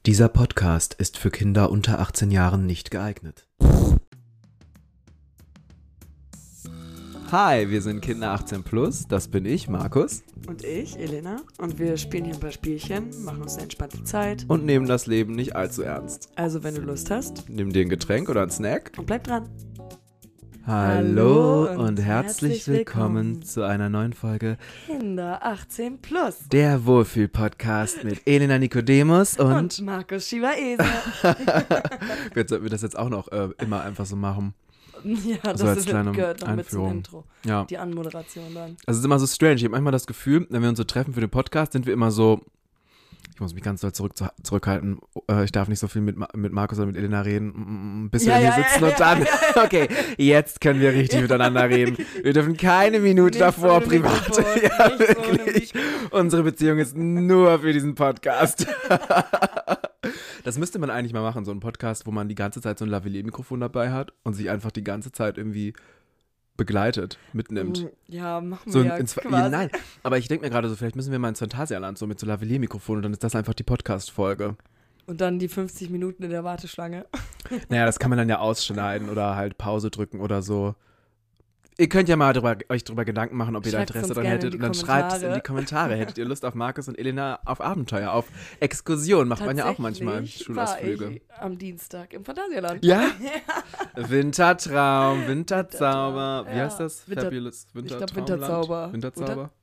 Dieser Podcast ist für Kinder unter 18 Jahren nicht geeignet. Hi, wir sind Kinder 18 plus, das bin ich, Markus. Und ich, Elena. Und wir spielen hier ein paar Spielchen, machen uns eine entspannte Zeit. Und nehmen das Leben nicht allzu ernst. Also wenn du Lust hast. Nimm dir ein Getränk oder einen Snack. Und bleib dran. Hallo und herzlich willkommen zu einer neuen Folge Kinder 18 plus. Der Wohlfühl-Podcast mit Elena Nikodemus und Markus Schieber-Ese. Jetzt sollten wir das jetzt auch noch immer einfach so machen. Ja, so das als kleine gehört noch mit zum Einführung. Intro. Ja. Die Anmoderation dann. Also es ist immer so strange. Ich habe manchmal das Gefühl, wenn wir uns so treffen für den Podcast, sind wir immer so, ich muss mich ganz doll zurückhalten. Ich darf nicht so viel mit Markus oder mit Elena reden, bis wir hier sitzen und dann, okay, jetzt können wir richtig miteinander reden. Wir dürfen keine Minute Nicht davor ohne privat. Mikrofon, Ja, nicht ohne wirklich. Unsere Beziehung ist nur für diesen Podcast. Das müsste man eigentlich mal machen, so einen Podcast, wo man die ganze Zeit so ein Lavalier-Mikrofon dabei hat und sich einfach die ganze Zeit irgendwie begleitet, mitnimmt. Ja, machen wir So ja quasi. nein, aber ich denke mir gerade so, vielleicht müssen wir mal ins Phantasialand so mit so Lavalier-Mikrofon und dann ist das einfach die Podcast-Folge. Und dann die 50 Minuten in der Warteschlange. Naja, das kann man dann ja ausschneiden oder halt Pause drücken oder so. Ihr könnt ja mal euch drüber Gedanken machen, ob ihr da Schreibt Interesse uns dran gerne hättet. in Und die dann schreibt es in Kommentare. die Kommentare. Hättet ihr Lust auf Markus und Elena auf Abenteuer, auf Exkursion? Macht man ja auch manchmal Tatsächlich Schulausflüge. war ich am Dienstag im Phantasialand. Ja? Wintertraum, Winterzauber. Wie Ja. heißt das? Fabulous Wintertraumland? Winterzauber. Winterzauber.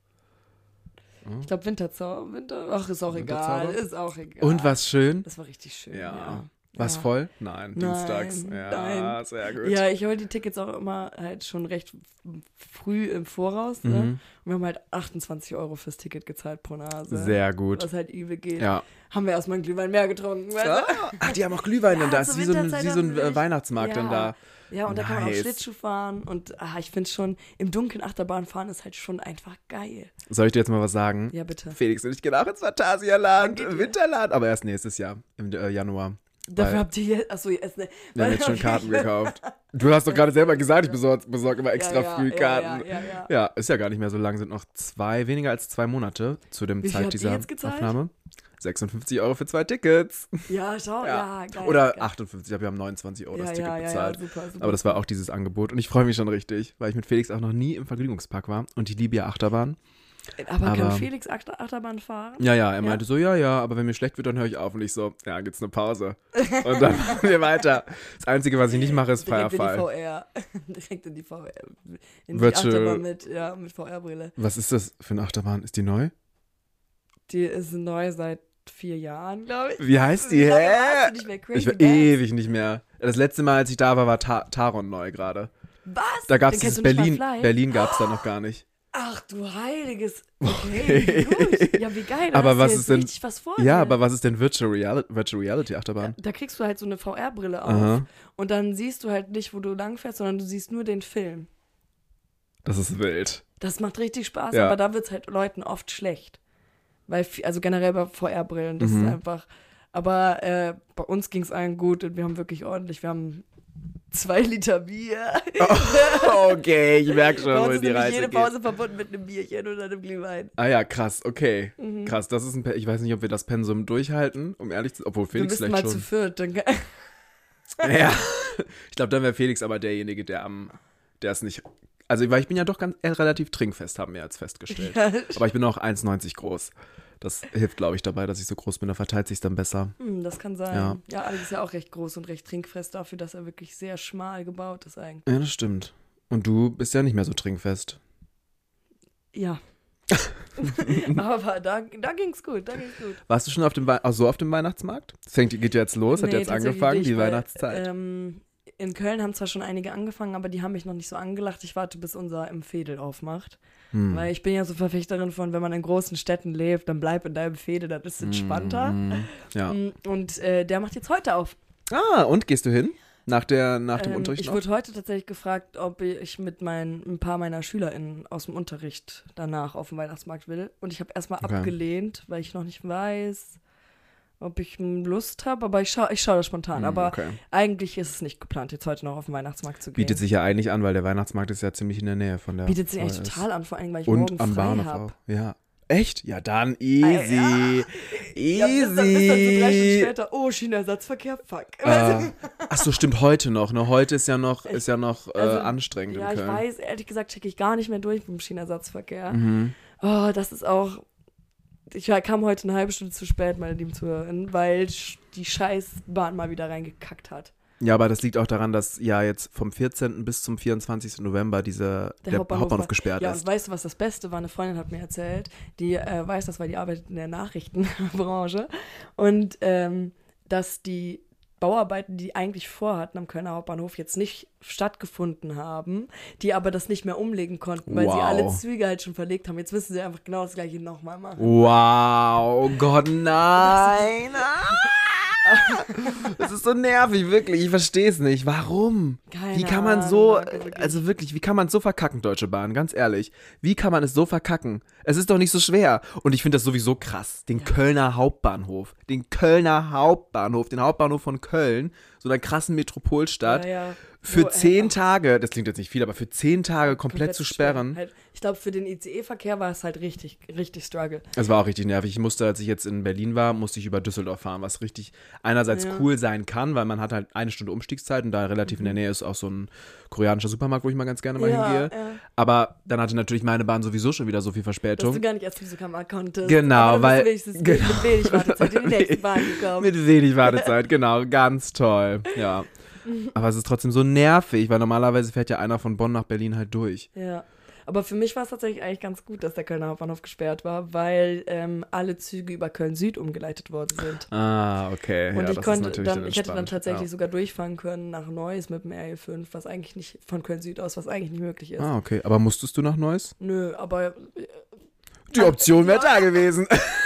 Ich glaube Winterzauber. Ach, ist auch egal. Winterzauber? Ist auch egal. Und was schön? Das war richtig schön. Ja. Ja. Was Ja. voll? Nein, dienstags. Nein, Ja, nein. sehr gut. Ja, ich hole die Tickets auch immer halt schon recht früh im Voraus. Ne? Mhm. Und wir haben halt 28 € fürs Ticket gezahlt pro Nase. Sehr gut. Was halt übel geht. Ja. Haben wir erstmal einen Glühwein mehr getrunken. Weißt du? Ach, die haben auch Glühwein dann da. Ja, Ist zur wie so ein Winterzeit haben wir echt- Weihnachtsmarkt dann da. Ja, und da kann man auch Nice. Schlittschuh fahren. Und ich finde schon, im Dunkeln Achterbahn fahren ist halt schon einfach geil. Soll ich dir jetzt mal was sagen? Ja, bitte. Felix und ich gehen auch ins Phantasialand, Geht ihr? Winterland, aber erst nächstes Jahr, im Januar. Dafür Weil habt ihr jetzt, achso, jetzt, ne. wir haben jetzt schon Karten gekauft. Du hast doch gerade selber gesagt, ich besorg immer extra Ja, früh Karten. Ja. Ja, ist ja gar nicht mehr so lang, sind noch weniger als 2 Monate zu dem Wie viel Zeit habt ihr dieser jetzt gezahlt? Aufnahme. 56 € für 2 Tickets. Ja, schau, ja, geil. Oder geil. 58, ich glaube, wir haben 29 € das Ticket ja, bezahlt. super. Aber das war auch dieses Angebot und ich freue mich schon richtig, weil ich mit Felix auch noch nie im Vergnügungspark war und ich liebe ja Achterbahn. Aber kann aber- Felix Achterbahn fahren? Ja, er meinte so, ja, aber wenn mir schlecht wird, dann höre ich auf und ich so, ja, gibt's eine Pause. Und dann machen wir weiter. Das Einzige, was ich nicht mache, ist Direkt Firefly. in die VR. Direkt in die VR. In die Virtual- Achterbahn mit VR-Brille. Was ist das für eine Achterbahn? Ist die neu? Die ist neu seit 4 Jahren, glaube ich. Wie heißt die? Wie lange Hä? warst du nicht mehr? Crazy Ich war Dance? ewig nicht mehr. Das letzte Mal, als ich da war Taron neu gerade. Was? Da gab es Den kennst dieses du nicht mal Berlin. Fly? Berlin gab es da noch gar nicht. Ach du heiliges. Okay, gut. Ja, wie geil. Da Aber hast du was jetzt ist denn- richtig was vor. Ja, ne? aber was ist denn Virtual Reality Achterbahn? Da kriegst du halt so eine VR-Brille auf. Aha. Und dann siehst du halt nicht, wo du langfährst, sondern du siehst nur den Film. Das ist wild. Das macht richtig Spaß, Ja. aber da wird es halt Leuten oft schlecht. Weil, also generell bei VR-Brillen, das ist einfach. Aber bei uns ging es allen gut und wir haben wirklich ordentlich, wir haben 2 Liter Bier. Okay, ich merke Bei schon, uns wo ist die nämlich Reise jede geht. Pause verbunden mit einem Bierchen oder einem Glühwein. Ah ja, krass, okay. Mhm. Krass, das ist ich weiß nicht, ob wir das Pensum durchhalten, um ehrlich zu obwohl Wir Felix müssen vielleicht mal zu schon. viert. Dann, Ja, ich glaube, dann wäre Felix aber derjenige, der es nicht, also weil ich bin ja doch relativ trinkfest, haben wir jetzt festgestellt. ja, Aber ich bin auch 1,90 groß. Das hilft, glaube ich, dabei, dass ich so groß bin, da verteilt sich dann besser. das kann sein. Ja. Ja, Alex ist ja auch recht groß und recht trinkfest dafür, dass er wirklich sehr schmal gebaut ist eigentlich. Ja, das stimmt. Und du bist ja nicht mehr so trinkfest. Ja. Aber da ging's gut, Warst du schon auf dem Weihnachtsmarkt? Geht ja jetzt los, hat Nee, jetzt tatsächlich angefangen, nicht, die weil, Weihnachtszeit. In Köln haben zwar schon einige angefangen, aber die haben mich noch nicht so angelacht. Ich warte, bis unser im Veedel aufmacht. Weil ich bin ja so Verfechterin von, wenn man in großen Städten lebt, dann bleib in deinem Veedel, das ist entspannter. Ja. Und der macht jetzt heute auf. Ah, und gehst du hin? Nach dem Unterricht Ich noch? wurde heute tatsächlich gefragt, ob ich mit ein paar meiner SchülerInnen aus dem Unterricht danach auf den Weihnachtsmarkt will. Und ich habe erstmal Okay. abgelehnt, weil ich noch nicht weiß, ob ich Lust habe. Aber ich schau das spontan. Aber Okay. eigentlich ist es nicht geplant, jetzt heute noch auf den Weihnachtsmarkt zu gehen. Bietet sich ja eigentlich an, weil der Weihnachtsmarkt ist ja ziemlich in der Nähe von der Bietet sich eigentlich VHS. total an, vor allem, weil ich Und morgen am frei Bahnhof habe. auch. Ja. Echt? Ja, dann easy. Ja, bis dann so 3 Stunden später, oh, Schienenersatzverkehr, fuck. Ach so, stimmt, heute noch. Ne? Heute ist ja noch anstrengend in Köln. Ja, ich weiß, ehrlich gesagt, checke ich gar nicht mehr durch mit dem Schienenersatzverkehr. Mhm. Oh, das ist auch... Ich kam heute eine halbe Stunde zu spät, meine lieben Zuhörerinnen, weil die scheiß Bahn mal wieder reingekackt hat. Ja, aber das liegt auch daran, dass ja jetzt vom 14. bis zum 24. November der Hauptbahnhof gesperrt ist. Ja, ist. und weißt du, was das Beste war? Eine Freundin hat mir erzählt, die weiß das, weil die arbeitet in der Nachrichtenbranche. Und dass die Bauarbeiten, die eigentlich vorhatten am Kölner Hauptbahnhof, jetzt nicht stattgefunden haben, die aber das nicht mehr umlegen konnten, weil sie alle Züge halt schon verlegt haben. Jetzt müssen sie einfach genau das Gleiche nochmal machen. Wow, oh Gott, nein! Das ist so nervig, wirklich. Ich verstehe es nicht. Warum? Wie kann man wie kann man so verkacken, Deutsche Bahn? Ganz ehrlich. Wie kann man es so verkacken? Es ist doch nicht so schwer. Und ich finde das sowieso krass. Den Kölner Hauptbahnhof, den Hauptbahnhof von Köln, so einer krassen Metropolstadt, für 10 Tage, das klingt jetzt nicht viel, aber für 10 Tage komplett zu sperren. Halt, ich glaube, für den ICE-Verkehr war es halt richtig, richtig struggle. Es war auch richtig nervig. Ich musste, als ich jetzt in Berlin war, über Düsseldorf fahren, was richtig einerseits cool sein kann, weil man hat halt 1 Stunde Umstiegszeit und da relativ in der Nähe ist auch so ein koreanischer Supermarkt, wo ich mal ganz gerne mal hingehe. Ja. Aber dann hatte natürlich meine Bahn sowieso schon wieder so viel Verspätung. Dass du gar nicht erst Supermarkt konntest. Genau, weil... Mit wenig Wartezeit in die nächste Bahn gekommen. Mit wenig Wartezeit, genau. Ganz toll, ja. Aber es ist trotzdem so nervig, weil normalerweise fährt ja einer von Bonn nach Berlin halt durch. Ja, aber für mich war es tatsächlich eigentlich ganz gut, dass der Kölner Hauptbahnhof gesperrt war, weil alle Züge über Köln-Süd umgeleitet worden sind. Ah, okay. Und ja, ich hätte dann tatsächlich sogar durchfahren können nach Neuss mit dem RE5, was eigentlich nicht, von Köln-Süd aus, was eigentlich nicht möglich ist. Ah, okay. Aber musstest du nach Neuss? Nö, aber... Die Option wäre da gewesen.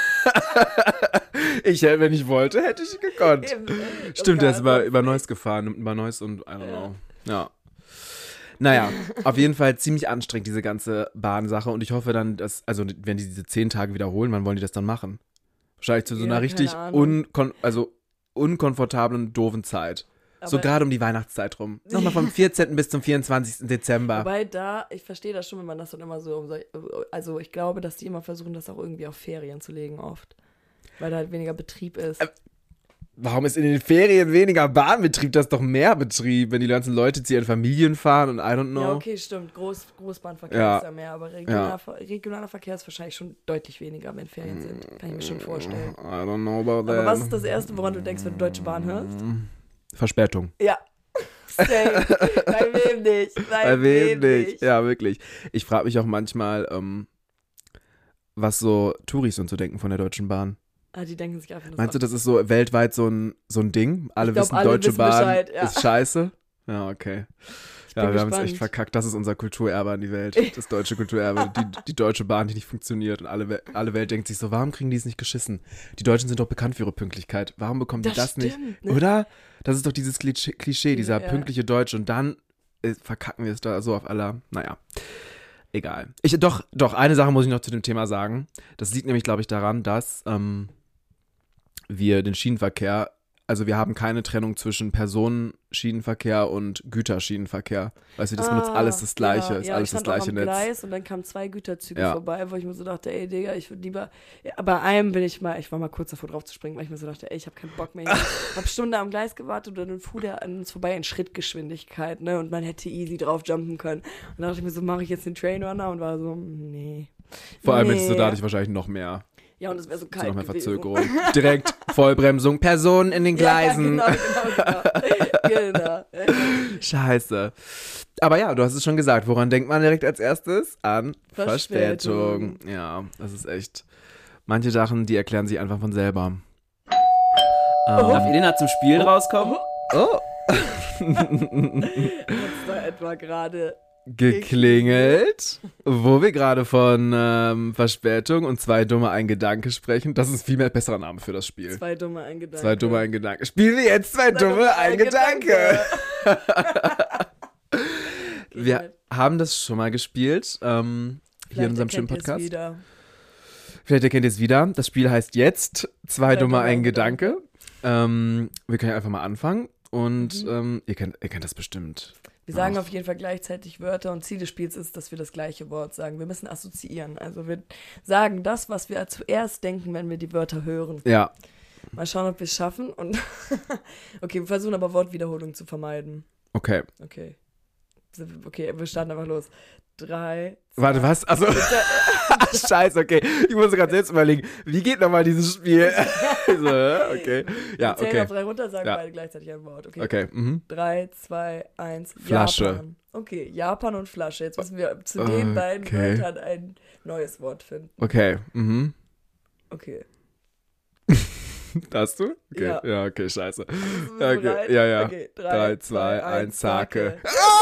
Wenn ich wollte, hätte ich gekonnt. Stimmt, der ist über Neuss gefahren, über Neuss und I don't know. Ja. Naja, auf jeden Fall ziemlich anstrengend, diese ganze Bahnsache. Und ich hoffe dann, wenn die diese 10 Tage wiederholen, wann wollen die das dann machen? Wahrscheinlich zu so einer richtig unkomfortablen, doofen Zeit. Aber so gerade um die Weihnachtszeit rum. Nochmal vom 14. bis zum 24. Dezember. Wobei ich verstehe das schon, wenn man das dann immer also ich glaube, dass die immer versuchen, das auch irgendwie auf Ferien zu legen oft. Weil da halt weniger Betrieb ist. Warum ist in den Ferien weniger Bahnbetrieb? Das ist doch mehr Betrieb, wenn die ganzen Leute zu ihren Familien fahren und I don't know. Ja, okay, stimmt. Großbahnverkehr ist ja mehr, aber regionaler Verkehr ist wahrscheinlich schon deutlich weniger, wenn Ferien sind. Kann ich mir schon vorstellen. I don't know about that. Aber was ist das Erste, woran du denkst, wenn du Deutsche Bahn hörst? Verspätung. Ja. Same. Bei wem nicht? Bei wem nicht? Ja, wirklich. Ich frage mich auch manchmal, was so Touris und so denken von der Deutschen Bahn. Die denken sich einfach nur. Meinst du, das ist so weltweit so ein Ding? Alle wissen, Deutsche Bahn ist scheiße? Ja, okay. Ja, wir haben es echt verkackt. Das ist unser Kulturerbe an die Welt. Das deutsche Kulturerbe. Die Deutsche Bahn, die nicht funktioniert. Und alle Welt denkt sich so, warum kriegen die es nicht geschissen? Die Deutschen sind doch bekannt für ihre Pünktlichkeit. Warum bekommen die das nicht? Ne? Oder? Das ist doch dieses Klischee, dieser pünktliche Deutsche. Und dann verkacken wir es da so auf aller, naja. Egal. Doch, eine Sache muss ich noch zu dem Thema sagen. Das liegt nämlich, glaube ich, daran, dass wir den Schienenverkehr, also wir haben keine Trennung zwischen Personenschienenverkehr und Güterschienenverkehr. Weißt du, das benutzt alles das Gleiche, ist alles das gleiche Netz. Gleis und dann kamen 2 Güterzüge vorbei, wo ich mir so dachte, ey Digga, ich würde lieber, bei einem ich war mal kurz davor drauf zu springen, weil ich mir so dachte, ey, ich habe keinen Bock mehr. Ich habe Stunde am Gleis gewartet und dann fuhr der an uns vorbei in Schrittgeschwindigkeit, ne, und man hätte easy drauf jumpen können. Und dann dachte ich mir so, mache ich jetzt den Trainrunner und war so, nee. Vor allem hättest du dadurch wahrscheinlich noch mehr. Ja, und es wäre so kalt noch mehr Verzögerung. Direkt Vollbremsung, Personen in den Gleisen. Ja, genau. Scheiße. Aber ja, du hast es schon gesagt. Woran denkt man direkt als erstes? An Verspätung. Ja, das ist echt. Manche Sachen, die erklären sich einfach von selber. Darf Elena zum Spiel rauskommen? Hat's da etwa gerade geklingelt, wo wir gerade von Verspätung und 2 dumme ein Gedanke sprechen. Das ist ein viel mehr besserer Name für das Spiel. 2 dumme ein Gedanke. 2 dumme ein Gedanke. Spielen wir jetzt 2 dumme ein Gedanke. Wir haben das schon mal gespielt, hier in unserem schönen Podcast. Vielleicht erkennt ihr es wieder. Das Spiel heißt jetzt 2 dumme ein Gedanke. Wir können ja einfach mal anfangen und ihr kennt das bestimmt. Wir sagen auf jeden Fall gleichzeitig Wörter und Ziel des Spiels ist, dass wir das gleiche Wort sagen. Wir müssen assoziieren. Also wir sagen das, was wir zuerst denken, wenn wir die Wörter hören. Ja. Mal schauen, ob wir es schaffen. Und okay, wir versuchen aber Wortwiederholung zu vermeiden. Okay. Okay, wir starten einfach los. 3, 2, Warte, was? Also, scheiße, okay. Ich muss gerade selbst überlegen, wie geht nochmal dieses Spiel? So, okay. Ja, wir zählen okay. auf 3 runter, sagen beide gleichzeitig ein Wort. Okay. 3, 2, 1, Flasche. Japan. Okay, Japan und Flasche. Jetzt müssen wir zu den beiden Wörtern ein neues Wort finden. Okay. Okay. Hast du? Okay. Ja. Ja, okay, scheiße. Bist du bereit? Ja. Okay, 3, 2, 1, Sake.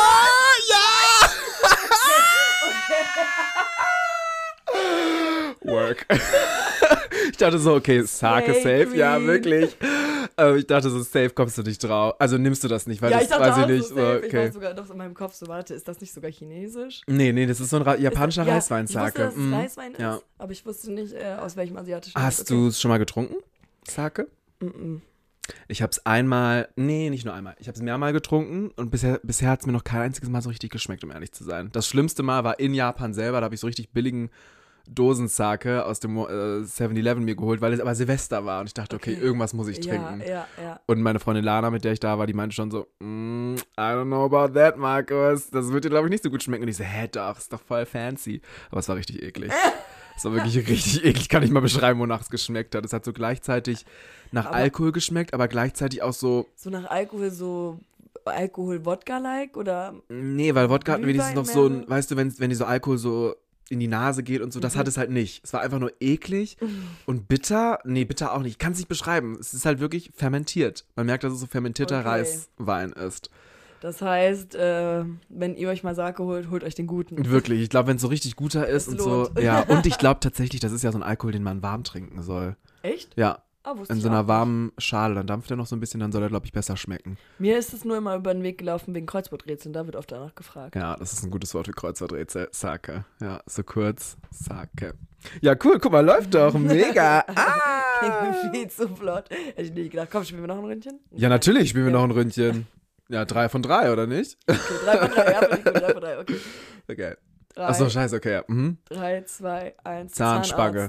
Work. Ich dachte so, okay, Sake safe. Ja, wirklich. Ich dachte so, safe kommst du nicht drauf. Also nimmst du das nicht, weil Ja, das ich dachte weiß auch ich nicht. so safe. So, Ich okay. war sogar noch in meinem Kopf so, warte, ist das nicht sogar chinesisch? Nee, das ist so ein japanischer Ja, Reiswein-Sake. Ich wusste, dass es Reiswein Ja. ist, aber ich wusste nicht, aus welchem asiatischen Hast Land. du es schon mal getrunken? Sake? Mm-mm. Ich habe es einmal, nicht nur einmal, ich habe es mehrmal getrunken und bisher hat es mir noch kein einziges Mal so richtig geschmeckt, um ehrlich zu sein. Das schlimmste Mal war in Japan selber, da habe ich so richtig billigen Dosen-Sake aus dem 7-Eleven mir geholt, weil es aber Silvester war und ich dachte, okay, irgendwas muss ich trinken. Ja. Und meine Freundin Lana, mit der ich da war, die meinte schon so, I don't know about that, Markus, das wird dir, glaube ich, nicht so gut schmecken. Und ich so, doch, ist doch voll fancy. Aber es war richtig eklig. Es war wirklich richtig eklig, kann ich mal beschreiben, wonach es geschmeckt hat. Es hat so gleichzeitig nach Alkohol geschmeckt, aber gleichzeitig auch so... So nach Alkohol, so Alkohol-Wodka-like oder? Nee, weil Wodka hatten wenigstens noch so ein, mehr? weißt du, wenn die so Alkohol so in die Nase geht und so, das hat es halt nicht. Es war einfach nur eklig und bitter. Nee, bitter auch nicht. Ich kann es nicht beschreiben. Es ist halt wirklich fermentiert. Man merkt, dass es so fermentierter Reiswein ist. Das heißt, wenn ihr euch mal Sake holt, holt euch den guten. Wirklich, ich glaube, wenn es so richtig guter ist und lohnt. so. Ja, und ich glaube tatsächlich, das ist ja so ein Alkohol, den man warm trinken soll. Echt? Ja, Wusste in ich so auch einer nicht. warmen Schale. Dann dampft er noch so ein bisschen, dann soll er, glaube ich, besser schmecken. Mir ist es nur immer über den Weg gelaufen wegen Kreuzworträtseln. Da wird oft danach gefragt. Ja, das ist ein gutes Wort für Kreuzworträtsel. Sake. Ja, so kurz. Sake. Ja, cool. Guck mal, läuft doch. Mega. Viel zu flott. Hätte ich nicht gedacht. Komm, spielen wir noch ein Ründchen? Ja, natürlich spielen wir noch ein Ründchen. Ja, 3 von 3, oder nicht? Okay, 3 von 3. Ja, bin ich gut. 3 von 3. Okay. Okay. 3, Achso, scheiße, okay. Ja. 3, 2, 1. Zahnspange.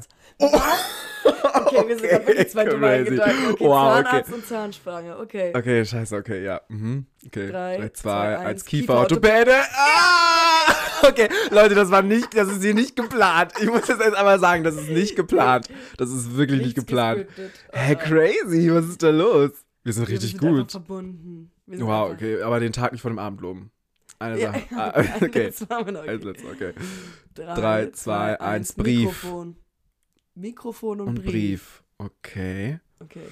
Okay, wir sind gerade wirklich zwei dumme Crazy. Gedanken. Okay, Wow, Zahnarzt okay. und Zahnspange. Okay. Okay, scheiße, okay, ja. Okay. 3, 3, 2, 2, 1, 1, Kieferorthopäde. Okay, Leute, das ist hier nicht geplant. Ich muss das jetzt einmal sagen, das ist nicht geplant. Das ist wirklich nicht Nichts geplant. gescriptet. Hä, crazy, was ist da los? Wir sind richtig wir sind einfach gut. verbunden. Wir sind Wow, einfach- okay, aber den Tag nicht vor dem Abend loben. Eine Ja, Sache. Okay. das machen wir noch. Als letztes, okay. 3, 3, 2, 1, Brief. Mikrofon und Und Brief. Okay. Okay.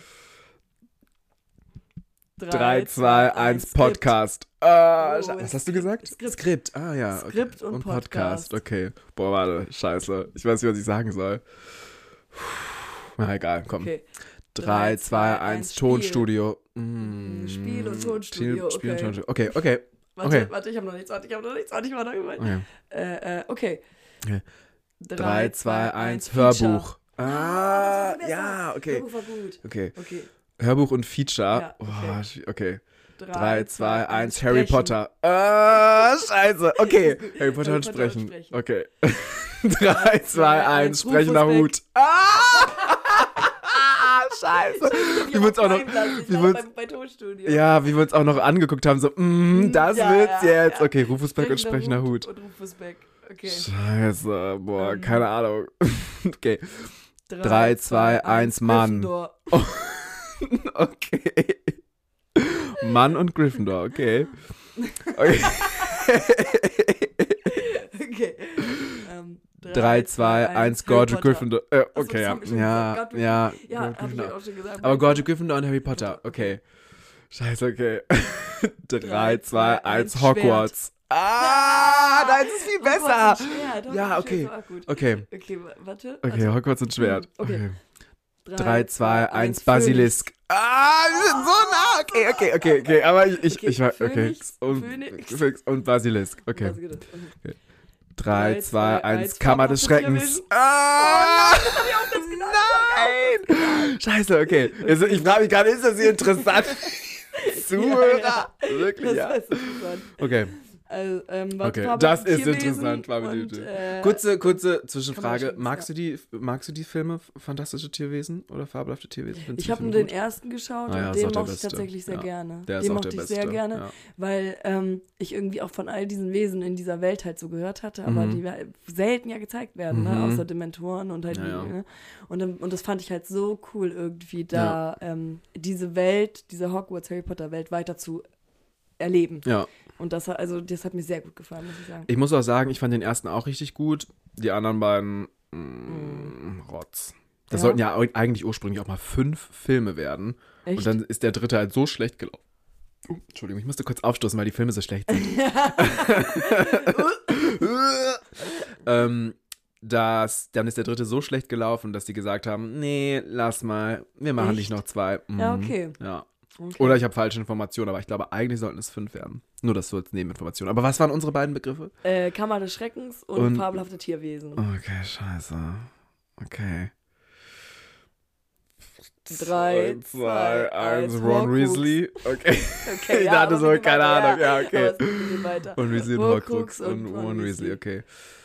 3, 2, 1, Skript. Podcast. Oh, Was hast du gesagt? Skript. Ah, ja. Okay. Skript und Podcast. Okay. Boah, warte. Scheiße. Ich weiß nicht, was ich sagen soll. Na, egal. Komm. Okay. 3, 2, 1, Spiel. Tonstudio. Spiel und Tonstudio, Spiel und okay. Tonstudio. Okay. Warte, ich habe noch nichts. Warte, ich war noch gemeint. Okay. Okay. Okay. 3, 2, 1, Feature. Hörbuch. das war besser. Ja, okay. Hörbuch war gut. Okay. Okay. Hörbuch und Feature. Ja, Okay. 3, 3, 2, 1, Harry Potter. Scheiße. Okay. Harry Potter und Sprechen. Okay. 3, 2, 1, Sprechender Rufus Hut. Scheiße. Wie wir uns auch noch, bei Tonstudio. ja, wie wir uns auch noch angeguckt haben, so, das Ja, wird's ja, jetzt. ja. Okay, Rufus Beck und Sprechender Hut. Und Rufus Beck. Okay. Scheiße, boah, keine Ahnung. Okay. 3, 2, 1, Mann. Gryffindor. Okay. Mann und Gryffindor, okay. Okay. Okay. 3, 2, 1, Godric Gryffindor. Okay, das haben wir schon ja. gesagt. Ja, Ja, hab ich Gryffindor. auch schon gesagt. Aber Godric Gryffindor und Harry Potter, okay. Scheiße, okay. 3, 2, 1, Hogwarts. Nein, das ist viel besser. Ja, okay. Okay. Okay, warte. Okay, Hogwarts und Schwert. Okay. 3, 2, 1, Basilisk. Wir sind so nah. Okay. Aber ich war, okay. Phönix. Und Basilisk, okay. Basilisk. 3, 2, 1, Kammer Kammer des Schreckens. Nein! Scheiße, okay. Also, ich frage mich gerade, ist das hier interessant? Zuhörer. Wirklich, Das ja. ist interessant. Okay. Also, Okay, Fabel das und ist Tierwesen interessant. und, Kurze Zwischenfrage. kann man schon- Magst du die Filme Fantastische Tierwesen oder Fabelhafte Tierwesen? Findest Ich du die habe nur Filme den gut? ersten geschaut Ah ja, und ist den auch der mochte ich Beste. tatsächlich sehr Ja. gerne. Der ist Den auch mochte der ich sehr Beste. gerne, Ja. weil ich irgendwie auch von all diesen Wesen in dieser Welt halt so gehört hatte, aber die selten ja gezeigt werden, ne? Außer Dementoren und halt Ja. ne? Und das fand ich halt so cool irgendwie, da diese Welt, diese Hogwarts-Harry Potter-Welt weiter zu erleben. Ja. Und das hat mir sehr gut gefallen, muss ich sagen. Ich muss auch sagen, ich fand den ersten auch richtig gut. Die anderen beiden, Rotz. Das Ja? sollten ja eigentlich ursprünglich auch mal 5 Filme werden. Echt? Und dann ist der dritte halt so schlecht gelaufen. Entschuldigung, ich musste kurz aufstoßen, weil die Filme so schlecht sind. Dann ist der dritte so schlecht gelaufen, dass die gesagt haben, nee, lass mal, wir machen nicht Echt? noch 2. Ja, okay. Ja. Okay. Oder ich habe falsche Informationen, aber ich glaube, eigentlich sollten es 5 werden. Nur das so als Nebeninformation. Aber was waren unsere beiden Begriffe? Kammer des Schreckens und fabelhafte Tierwesen. Okay, scheiße. Okay. 3, 2, 1, Ron Weasley. Okay. Okay, Ich ja, dachte aber so, bitte keine weiter, Ahnung. Ja, okay. Aber es geht ein bisschen weiter. Ron Weasley und Horcrux Horcrux und und Ron Ron Weasley, Weasley.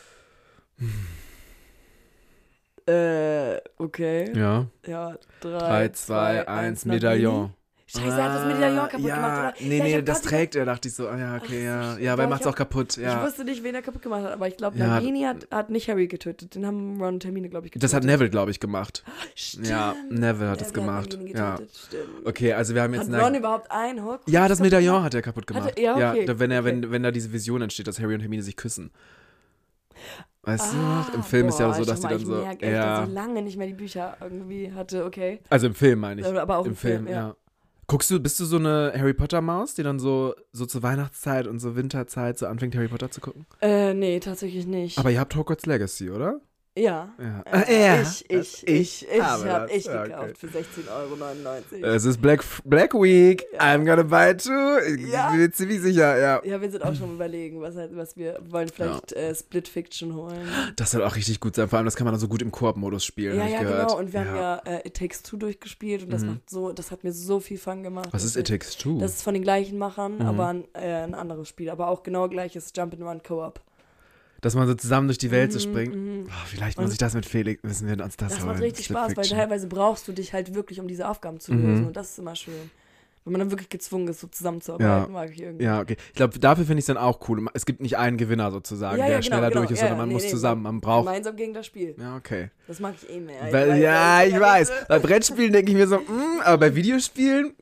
okay. Okay. Ja. Ja, 3, 2, 1, Medaillon. Scheiße, er hat das Medaillon kaputt ja, gemacht, oder? Nee, Ja, ich hab das grad trägt er, dachte ich so. Ah, ja, okay, Ach, ja. so Ja, aber er schön. macht's Ich auch kaputt, Ich ja. wusste nicht, wen er kaputt gemacht hat, aber ich glaube, Ja. Nagini hat nicht Harry getötet. Den haben Ron und Hermine, glaube ich, getötet. Das hat Neville, glaube ich, gemacht. Stimmt. Ja, Neville hat es gemacht. Nagini Ja. getötet, stimmt. Okay, also wir haben jetzt Hat Ron überhaupt einen Horcrux? Ja, das kaputt Medaillon gemacht? hat er kaputt gemacht. Hat er- ja, okay, wenn okay. da diese Vision entsteht, dass Harry und Hermine sich küssen. Weißt du Ah, noch? Im Film ist ja so, dass schau die mal, dann so. Ich merke, dass ich lange nicht mehr die Bücher irgendwie hatte, okay. Also im Film meine ich. Aber auch im Film, ja. Bist du so eine Harry Potter Maus, die dann so zur Weihnachtszeit und so Winterzeit so anfängt, Harry Potter zu gucken? Nee, tatsächlich nicht. Aber ihr habt Hogwarts Legacy, oder? Ja. Ja. Ich habe habe das. ich Ja, gekauft für 16,99 €. Es ist Black Week. Ja. I'm gonna buy it too. Ja. Ich bin ziemlich sicher, ja. Ja, wir sind auch schon überlegen, was wir wollen. Vielleicht Split Fiction holen. Das soll auch richtig gut sein. Vor allem, das kann man dann so gut im Koop-Modus spielen, Ja, hab ich ja, gehört. genau. Und wir haben ja It Takes Two durchgespielt und das hat mir so viel Fun gemacht. Was ist It Takes Two? Das ist von den gleichen Machern, aber ein anderes Spiel. Aber auch genau gleiches Jump and Run Co-op. Dass man so zusammen durch die Welt so springt. Oh, vielleicht muss ich das mit Felix, müssen wir uns das Das holen. macht richtig Split Spaß, weil Fiction. teilweise brauchst du dich halt wirklich, um diese Aufgaben zu lösen. Und das ist immer schön. Wenn man dann wirklich gezwungen ist, so zusammenzuarbeiten, mag ich irgendwie. Ja, okay. Ich glaube, dafür finde ich es dann auch cool. Es gibt nicht einen Gewinner sozusagen, der schneller durch ist, sondern man muss zusammen, man braucht. Gemeinsam gegen das Spiel. Ja, okay. Das mag ich eh mehr. Ich weiß. Bei Brettspielen denke ich mir so, aber bei Videospielen.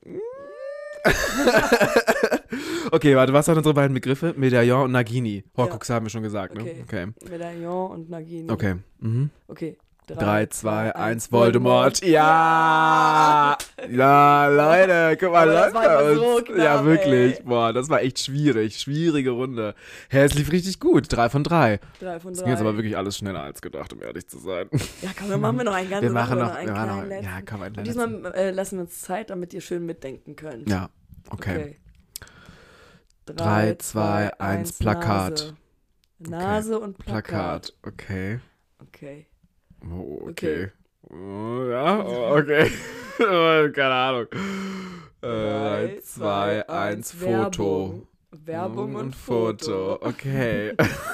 Okay, warte, was waren unsere beiden Begriffe? Medaillon und Nagini. Horcrux haben wir schon gesagt, ne? Okay. Medaillon und Nagini. Okay. Okay. 3, 2, 1, Voldemort. Ja! Ja, Leute, guck mal, Aber das läuft war bei einfach uns. so knapp, Ja, wirklich. ey. Boah, das war echt schwierig. Schwierige Runde. Hä, es lief richtig gut. 3 von 3. 3 von 3. Das ging jetzt aber wirklich alles schneller als gedacht, um ehrlich zu sein. Ja, komm, dann machen wir noch einen ganzen Wir machen noch, einen wir kleinen machen noch, letzten. ja, komm, einen Und letzten. diesmal lassen wir uns Zeit, damit ihr schön mitdenken könnt. Ja, okay. 3, 2, 1, Plakat. Nase und Plakat. Okay. Okay. Oh, Okay. okay. Oh, ja, oh, okay. Keine Ahnung. 3, 2, 1, Foto. Werbung und Foto. Okay.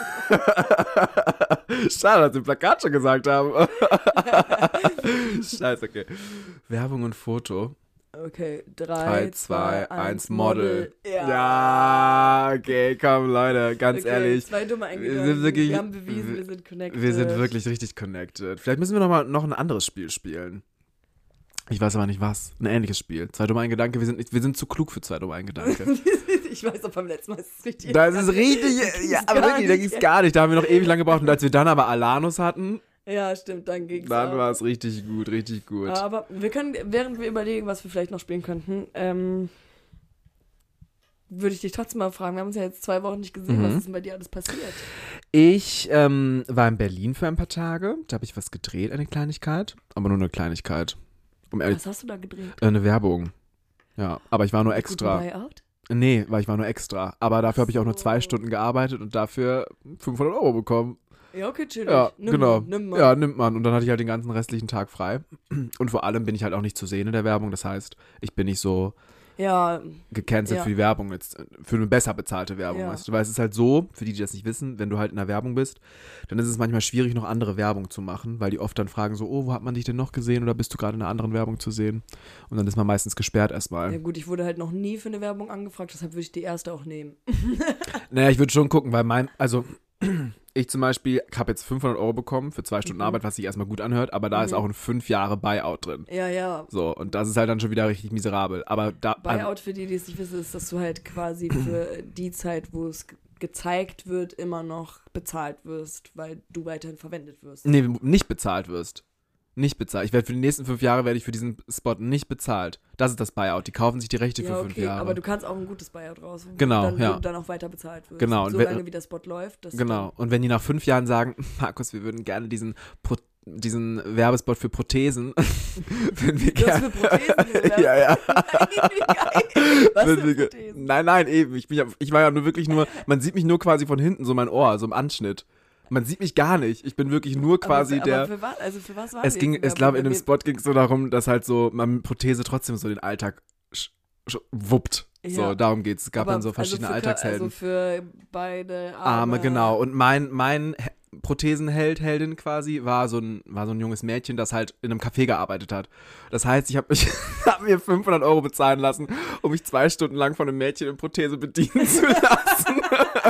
Schade, dass wir Plakat schon gesagt haben. Scheiße, okay. Werbung und Foto. Okay, 3, 2, 1, Model. Ja. Ja, okay, komm, Leute, ganz Okay, ehrlich. 2 dumme Wir Eingedanken. sind wirklich- Wir haben bewiesen, wir sind connected. Wir sind wirklich richtig connected. Vielleicht müssen wir noch ein anderes Spiel spielen. Ich weiß aber nicht was. Ein ähnliches Spiel. 2 dumme ein Gedanke. Wir sind zu klug für 2 dumme ein Gedanke. Ich weiß auch beim letzten Mal, ist es richtig. Das ist richtig. Ja, aber wirklich, da ging's gar nicht. Da haben wir noch ewig lang gebraucht. Und als wir dann aber Alanus hatten, Ja, stimmt, dann ging's dann auch. war es richtig gut, richtig gut. Aber wir können, während wir überlegen, was wir vielleicht noch spielen könnten, würde ich dich trotzdem mal fragen. Wir haben uns ja jetzt 2 Wochen nicht gesehen. Was ist denn bei dir alles passiert? Ich war in Berlin für ein paar Tage. Da habe ich was gedreht, eine Kleinigkeit. Aber nur eine Kleinigkeit. Was hast du da gedreht? Eine Werbung. Ja, aber ich war nur extra. Guten Buyout? Nee, weil ich war nur extra. Aber dafür habe ich auch nur 2 Stunden gearbeitet und dafür 500 € bekommen. Ja, okay, chillig. Ja, Nimm genau. mal, nimm mal. Ja, nimmt man. Und dann hatte ich halt den ganzen restlichen Tag frei. Und vor allem bin ich halt auch nicht zu sehen in der Werbung. Das heißt, ich bin nicht so gecancelt für die Werbung jetzt, für eine besser bezahlte Werbung, weißt du, weil es ist halt so, für die das nicht wissen, wenn du halt in der Werbung bist, dann ist es manchmal schwierig, noch andere Werbung zu machen, weil die oft dann fragen so, oh, wo hat man dich denn noch gesehen oder bist du gerade in einer anderen Werbung zu sehen? Und dann ist man meistens gesperrt erstmal. Ja gut, ich wurde halt noch nie für eine Werbung angefragt, deshalb würde ich die erste auch nehmen. Naja, ich würde schon gucken, weil ich zum Beispiel habe jetzt 500 € bekommen für 2 Stunden Arbeit, was sich erstmal gut anhört, aber da ist auch ein 5 Jahre Buyout drin. Ja. So, und das ist halt dann schon wieder richtig miserabel. Aber Buyout, für die es nicht wissen, ist, dass du halt quasi für die Zeit, wo es gezeigt wird, immer noch bezahlt wirst, weil du weiterhin verwendet wirst. Nee, nicht bezahlt wirst. Nicht bezahlt. Ich werde für die nächsten 5 Jahre werde ich für diesen Spot nicht bezahlt. Das ist das Buyout. Die kaufen sich die Rechte für 5 Jahre. Aber du kannst auch ein gutes Buyout raus. Genau, wo du dann auch weiter bezahlt wirst. Genau. Solange wie der Spot läuft. Genau. Und wenn die nach 5 Jahren sagen, Markus, wir würden gerne diesen Werbespot für Prothesen. Würden wir gerne. Für Prothesen? Ja. Was für Prothesen? Nein, eben. Ich war ja wirklich nur, man sieht mich nur quasi von hinten, so mein Ohr, so im Anschnitt. Man sieht mich gar nicht. Ich bin wirklich nur quasi der. Aber für was? Also für was war es ging, ich glaube, in dem Spot ging es so darum, dass halt so man mit Prothese trotzdem so den Alltag wuppt. Ja. So, darum geht's. Es gab dann so verschiedene Alltagshelden. Also für beide Arme, genau. Und mein Prothesenheldin quasi war so ein junges Mädchen, das halt in einem Café gearbeitet hat. Das heißt, ich habe mir 500 € bezahlen lassen, um mich 2 Stunden lang von einem Mädchen in Prothese bedienen zu lassen.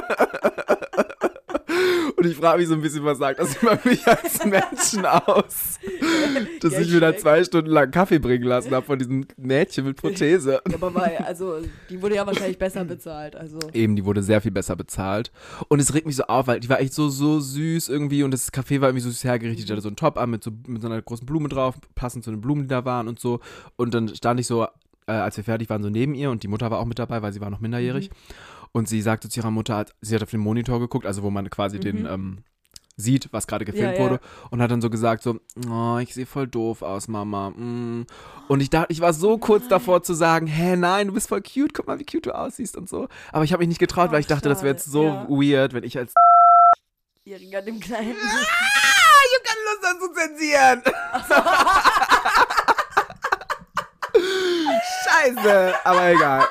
Und ich frage mich so ein bisschen, was sagt das über mich als Menschen aus? Dass ich mir da 2 Stunden lang Kaffee bringen lassen habe von diesem Mädchen mit Prothese. Ja, aber die wurde ja wahrscheinlich besser bezahlt. Also. Eben, die wurde sehr viel besser bezahlt. Und es regt mich so auf, weil die war echt so süß irgendwie und das Café war irgendwie so süß hergerichtet. Die hatte so einen Top an mit so einer großen Blume drauf, passend zu den Blumen, die da waren und so. Und dann stand ich so, als wir fertig waren, so neben ihr und die Mutter war auch mit dabei, weil sie war noch minderjährig. Und sie sagte zu ihrer Mutter, sie hat auf den Monitor geguckt, also wo man quasi den sieht, was gerade gefilmt wurde. Und hat dann so gesagt so, oh, ich sehe voll doof aus, Mama. Und ich dachte, ich war so kurz davor zu sagen, hä, nein, du bist voll cute, guck mal, wie cute du aussiehst und so. Aber ich habe mich nicht getraut, weil ich dachte, das wäre jetzt so weird, wenn ich als Jähriger dem Kleinen. Ich hab keine Lust, das zu zensieren. Scheiße, aber egal.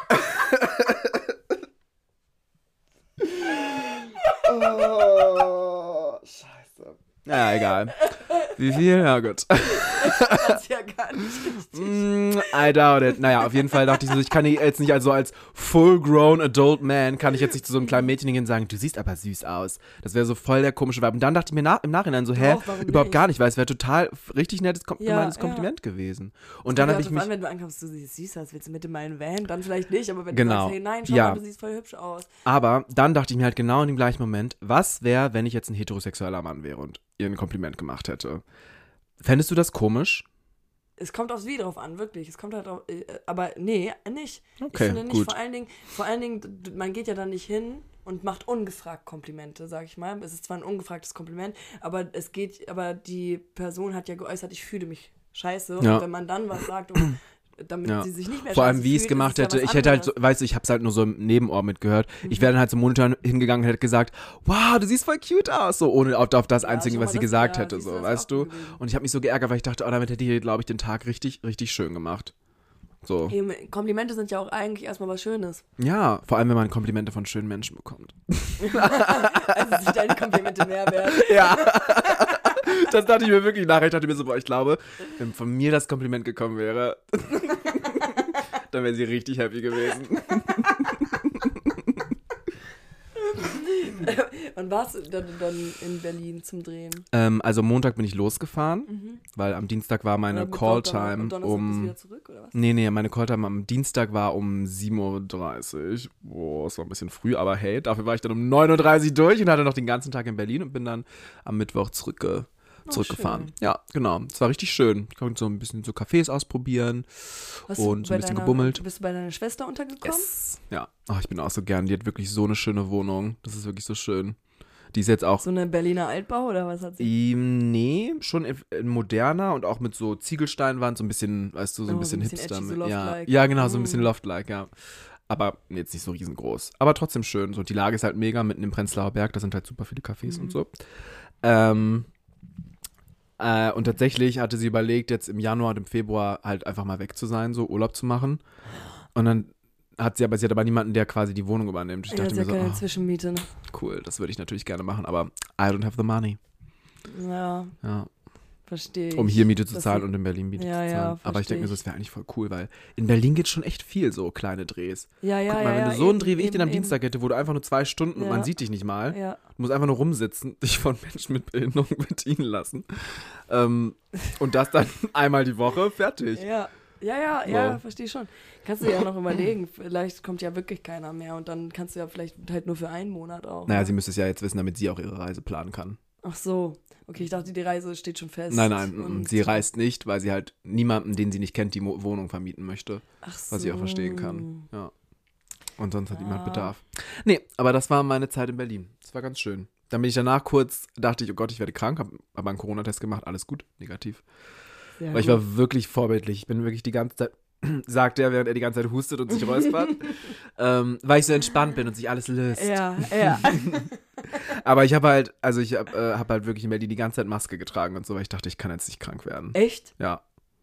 Oh, scheiße. Ja, egal. Wie viel? Ja, gut. Das ist ja gar nicht richtig. I doubt it. Naja, auf jeden Fall dachte ich so, ich kann jetzt nicht also als full-grown adult man, kann ich jetzt nicht zu so einem kleinen Mädchen hingehen und sagen, du siehst aber süß aus. Das wäre so voll der komische Vibe. Und dann dachte ich mir im Nachhinein so, überhaupt gar nicht, weil es wäre total richtig nettes Kompliment gewesen. Und dann habe ich mich... Wenn du ankommst, du siehst süß aus, willst du mit in meinen Van? Dann vielleicht nicht, aber wenn du sagst, hey, nein, schau mal, du siehst voll hübsch aus. Aber dann dachte ich mir halt genau in dem gleichen Moment, was wäre, wenn ich jetzt ein heterosexueller Mann wäre und ihr ein Kompliment gemacht hätte? Fändest du das komisch? Es kommt aufs Wie drauf an, wirklich. Es kommt halt drauf, aber nee, nicht. Okay, ich finde nicht, gut. Vor allen Dingen, man geht ja dann nicht hin und macht ungefragt Komplimente, sag ich mal. Es ist zwar ein ungefragtes Kompliment, aber die Person hat ja geäußert, ich fühle mich scheiße. Ja. Und wenn man dann was sagt, damit sie sich nicht mehr vor allem, scheiße wie ich es fühlt, gemacht ist hätte, ja was ich hätte halt anderes. so, weißt du, ich hab's halt nur so im Nebenohr mitgehört. Ich wäre dann halt zum Monitor hingegangen und hätte gesagt, wow, du siehst voll cute aus, so ohne auf das Einzige, schon was mal sie das- gesagt ja, hätte, siehst du, so, das weißt ist auch du? gut gewesen. Und ich habe mich so geärgert, weil ich dachte, damit hätte ich, glaube ich, den Tag richtig, richtig schön gemacht. So. Eben, Komplimente sind ja auch eigentlich erstmal was Schönes. Ja, vor allem, wenn man Komplimente von schönen Menschen bekommt. Also sind deine Komplimente mehr wert. Ja. Das dachte ich mir wirklich nachher. Ich dachte mir so, boah, ich glaube, wenn von mir das Kompliment gekommen wäre, dann wäre sie richtig happy gewesen. Wann warst du dann in Berlin zum Drehen? Also Montag bin ich losgefahren, weil am Dienstag war meine Calltime und Donnerstag bist du wieder zurück, oder was? Nee, meine Calltime am Dienstag war um 7:30 Uhr. Boah, es war ein bisschen früh, aber hey, dafür war ich dann um 9:30 Uhr durch und hatte noch den ganzen Tag in Berlin und bin dann am Mittwoch zurückgefahren. Schön. Ja, genau. Es war richtig schön. Ich konnte so ein bisschen so Cafés ausprobieren und so ein bisschen gebummelt. Bist du bei deiner Schwester untergekommen? Yes. Ja. Oh, ich bin auch so gern. Die hat wirklich so eine schöne Wohnung. Das ist wirklich so schön. Die ist jetzt auch... So eine Berliner Altbau oder was hat sie? Nee, schon in moderner und auch mit so Ziegelsteinwand, so ein bisschen, weißt du, so ein bisschen hipster. edgy, so ja, Loft-like. ja, genau, so ein bisschen Loft-like, ja. Aber jetzt nicht so riesengroß. Aber trotzdem schön. So, die Lage ist halt mega mitten im Prenzlauer Berg, da sind halt super viele Cafés und so. Und tatsächlich hatte sie überlegt, jetzt im Januar und im Februar halt einfach mal weg zu sein, so Urlaub zu machen. Und dann sie hat aber niemanden, der quasi die Wohnung übernimmt. Ich dachte ja mir so, keine Zwischenmiete, ne? Cool, das würde ich natürlich gerne machen, aber I don't have the money. Ja. Verstehe ich. Um hier Miete zu zahlen und in Berlin Miete zu zahlen. Ja, aber ich denke mir so, das wäre eigentlich voll cool, weil in Berlin geht schon echt viel so kleine Drehs. Guck mal, wenn du so einen Dreh wie ich den am Dienstag hätte, wo du einfach nur 2 Stunden und man sieht dich nicht mal, du musst einfach nur rumsitzen, dich von Menschen mit Behinderung bedienen lassen und das dann einmal die Woche, fertig. Ja, verstehe schon. Kannst du ja noch überlegen, vielleicht kommt ja wirklich keiner mehr und dann kannst du ja vielleicht halt nur für einen Monat auch. Naja, sie müsste es ja jetzt wissen, damit sie auch ihre Reise planen kann. Ach so. Okay, ich dachte, die Reise steht schon fest. Nein, sie reist nicht, weil sie halt niemandem, den sie nicht kennt, die Wohnung vermieten möchte. Ach so. Was ich auch verstehen kann. Ja. Und sonst hat niemand Bedarf. Nee, aber das war meine Zeit in Berlin. Das war ganz schön. Dann bin ich danach dachte ich, oh Gott, ich werde krank, habe aber einen Corona-Test gemacht, alles gut, negativ. Sehr weil ich war wirklich vorbildlich. Ich bin wirklich die ganze Zeit, sagt er, während er die ganze Zeit hustet und sich räuspert, weil ich so entspannt bin und sich alles löst. Ja. Aber ich habe halt, hab halt wirklich in Berlin die ganze Zeit Maske getragen und so, weil ich dachte, ich kann jetzt nicht krank werden. Echt? Ja.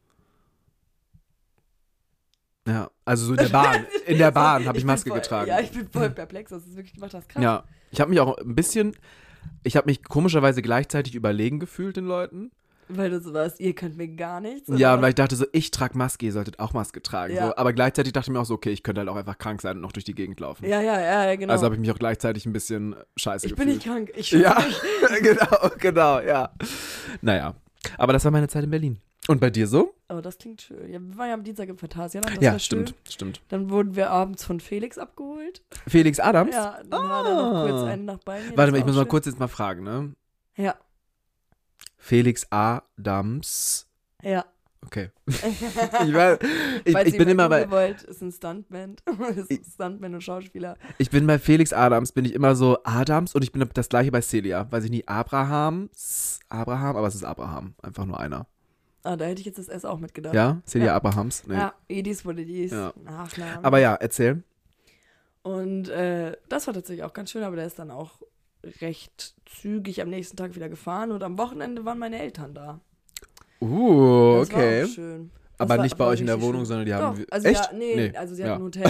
Ja, also so in der Bahn. In der Bahn habe ich Maske getragen. Ja, ich bin voll perplex, dass du es wirklich gemacht hast. Krass. Ja, ich habe mich komischerweise gleichzeitig überlegen gefühlt den Leuten. Weil du so warst, ihr könnt mir gar nichts. Ja, und weil ich dachte so, ich trage Maske, ihr solltet auch Maske tragen. Ja. So, aber gleichzeitig dachte ich mir auch so, okay, ich könnte halt auch einfach krank sein und noch durch die Gegend laufen. Ja, genau. Also habe ich mich auch gleichzeitig ein bisschen scheiße gefühlt. Ich bin nicht krank, ich Ja, genau, ja. Naja, aber das war meine Zeit in Berlin. Und bei dir so? Oh, das klingt schön. Ja, wir waren ja am Dienstag im Phantasialand. Ja, stimmt. Dann wurden wir abends von Felix abgeholt. Felix Adams? Ja, dann hat er noch kurz einen nach Beinen. Warte mal, ich muss mal kurz jetzt mal fragen, ne? Ja. Felix Adams. Ja. Okay. ich bin immer bei. Wollt, ist ein Stuntman. Ist ein Stuntman und Schauspieler. Ich bin bei Felix Adams, bin ich immer so Adams und ich bin das gleiche bei Celia. Weiß ich nie, Abraham, aber es ist Abraham. Einfach nur einer. Ah, da hätte ich jetzt das S auch mitgedacht. Ja? Celia Abrahams? Nee. Ja, Edis wurde dies. Ja. Nachnamen. Aber ja, erzähl. Und das war tatsächlich auch ganz schön, aber der ist dann auch recht zügig am nächsten Tag wieder gefahren und am Wochenende waren meine Eltern da. Das Okay. war auch schön. Aber nicht bei euch in der Wohnung, sondern die haben... Also Echt? Also sie hatten ein Hotel.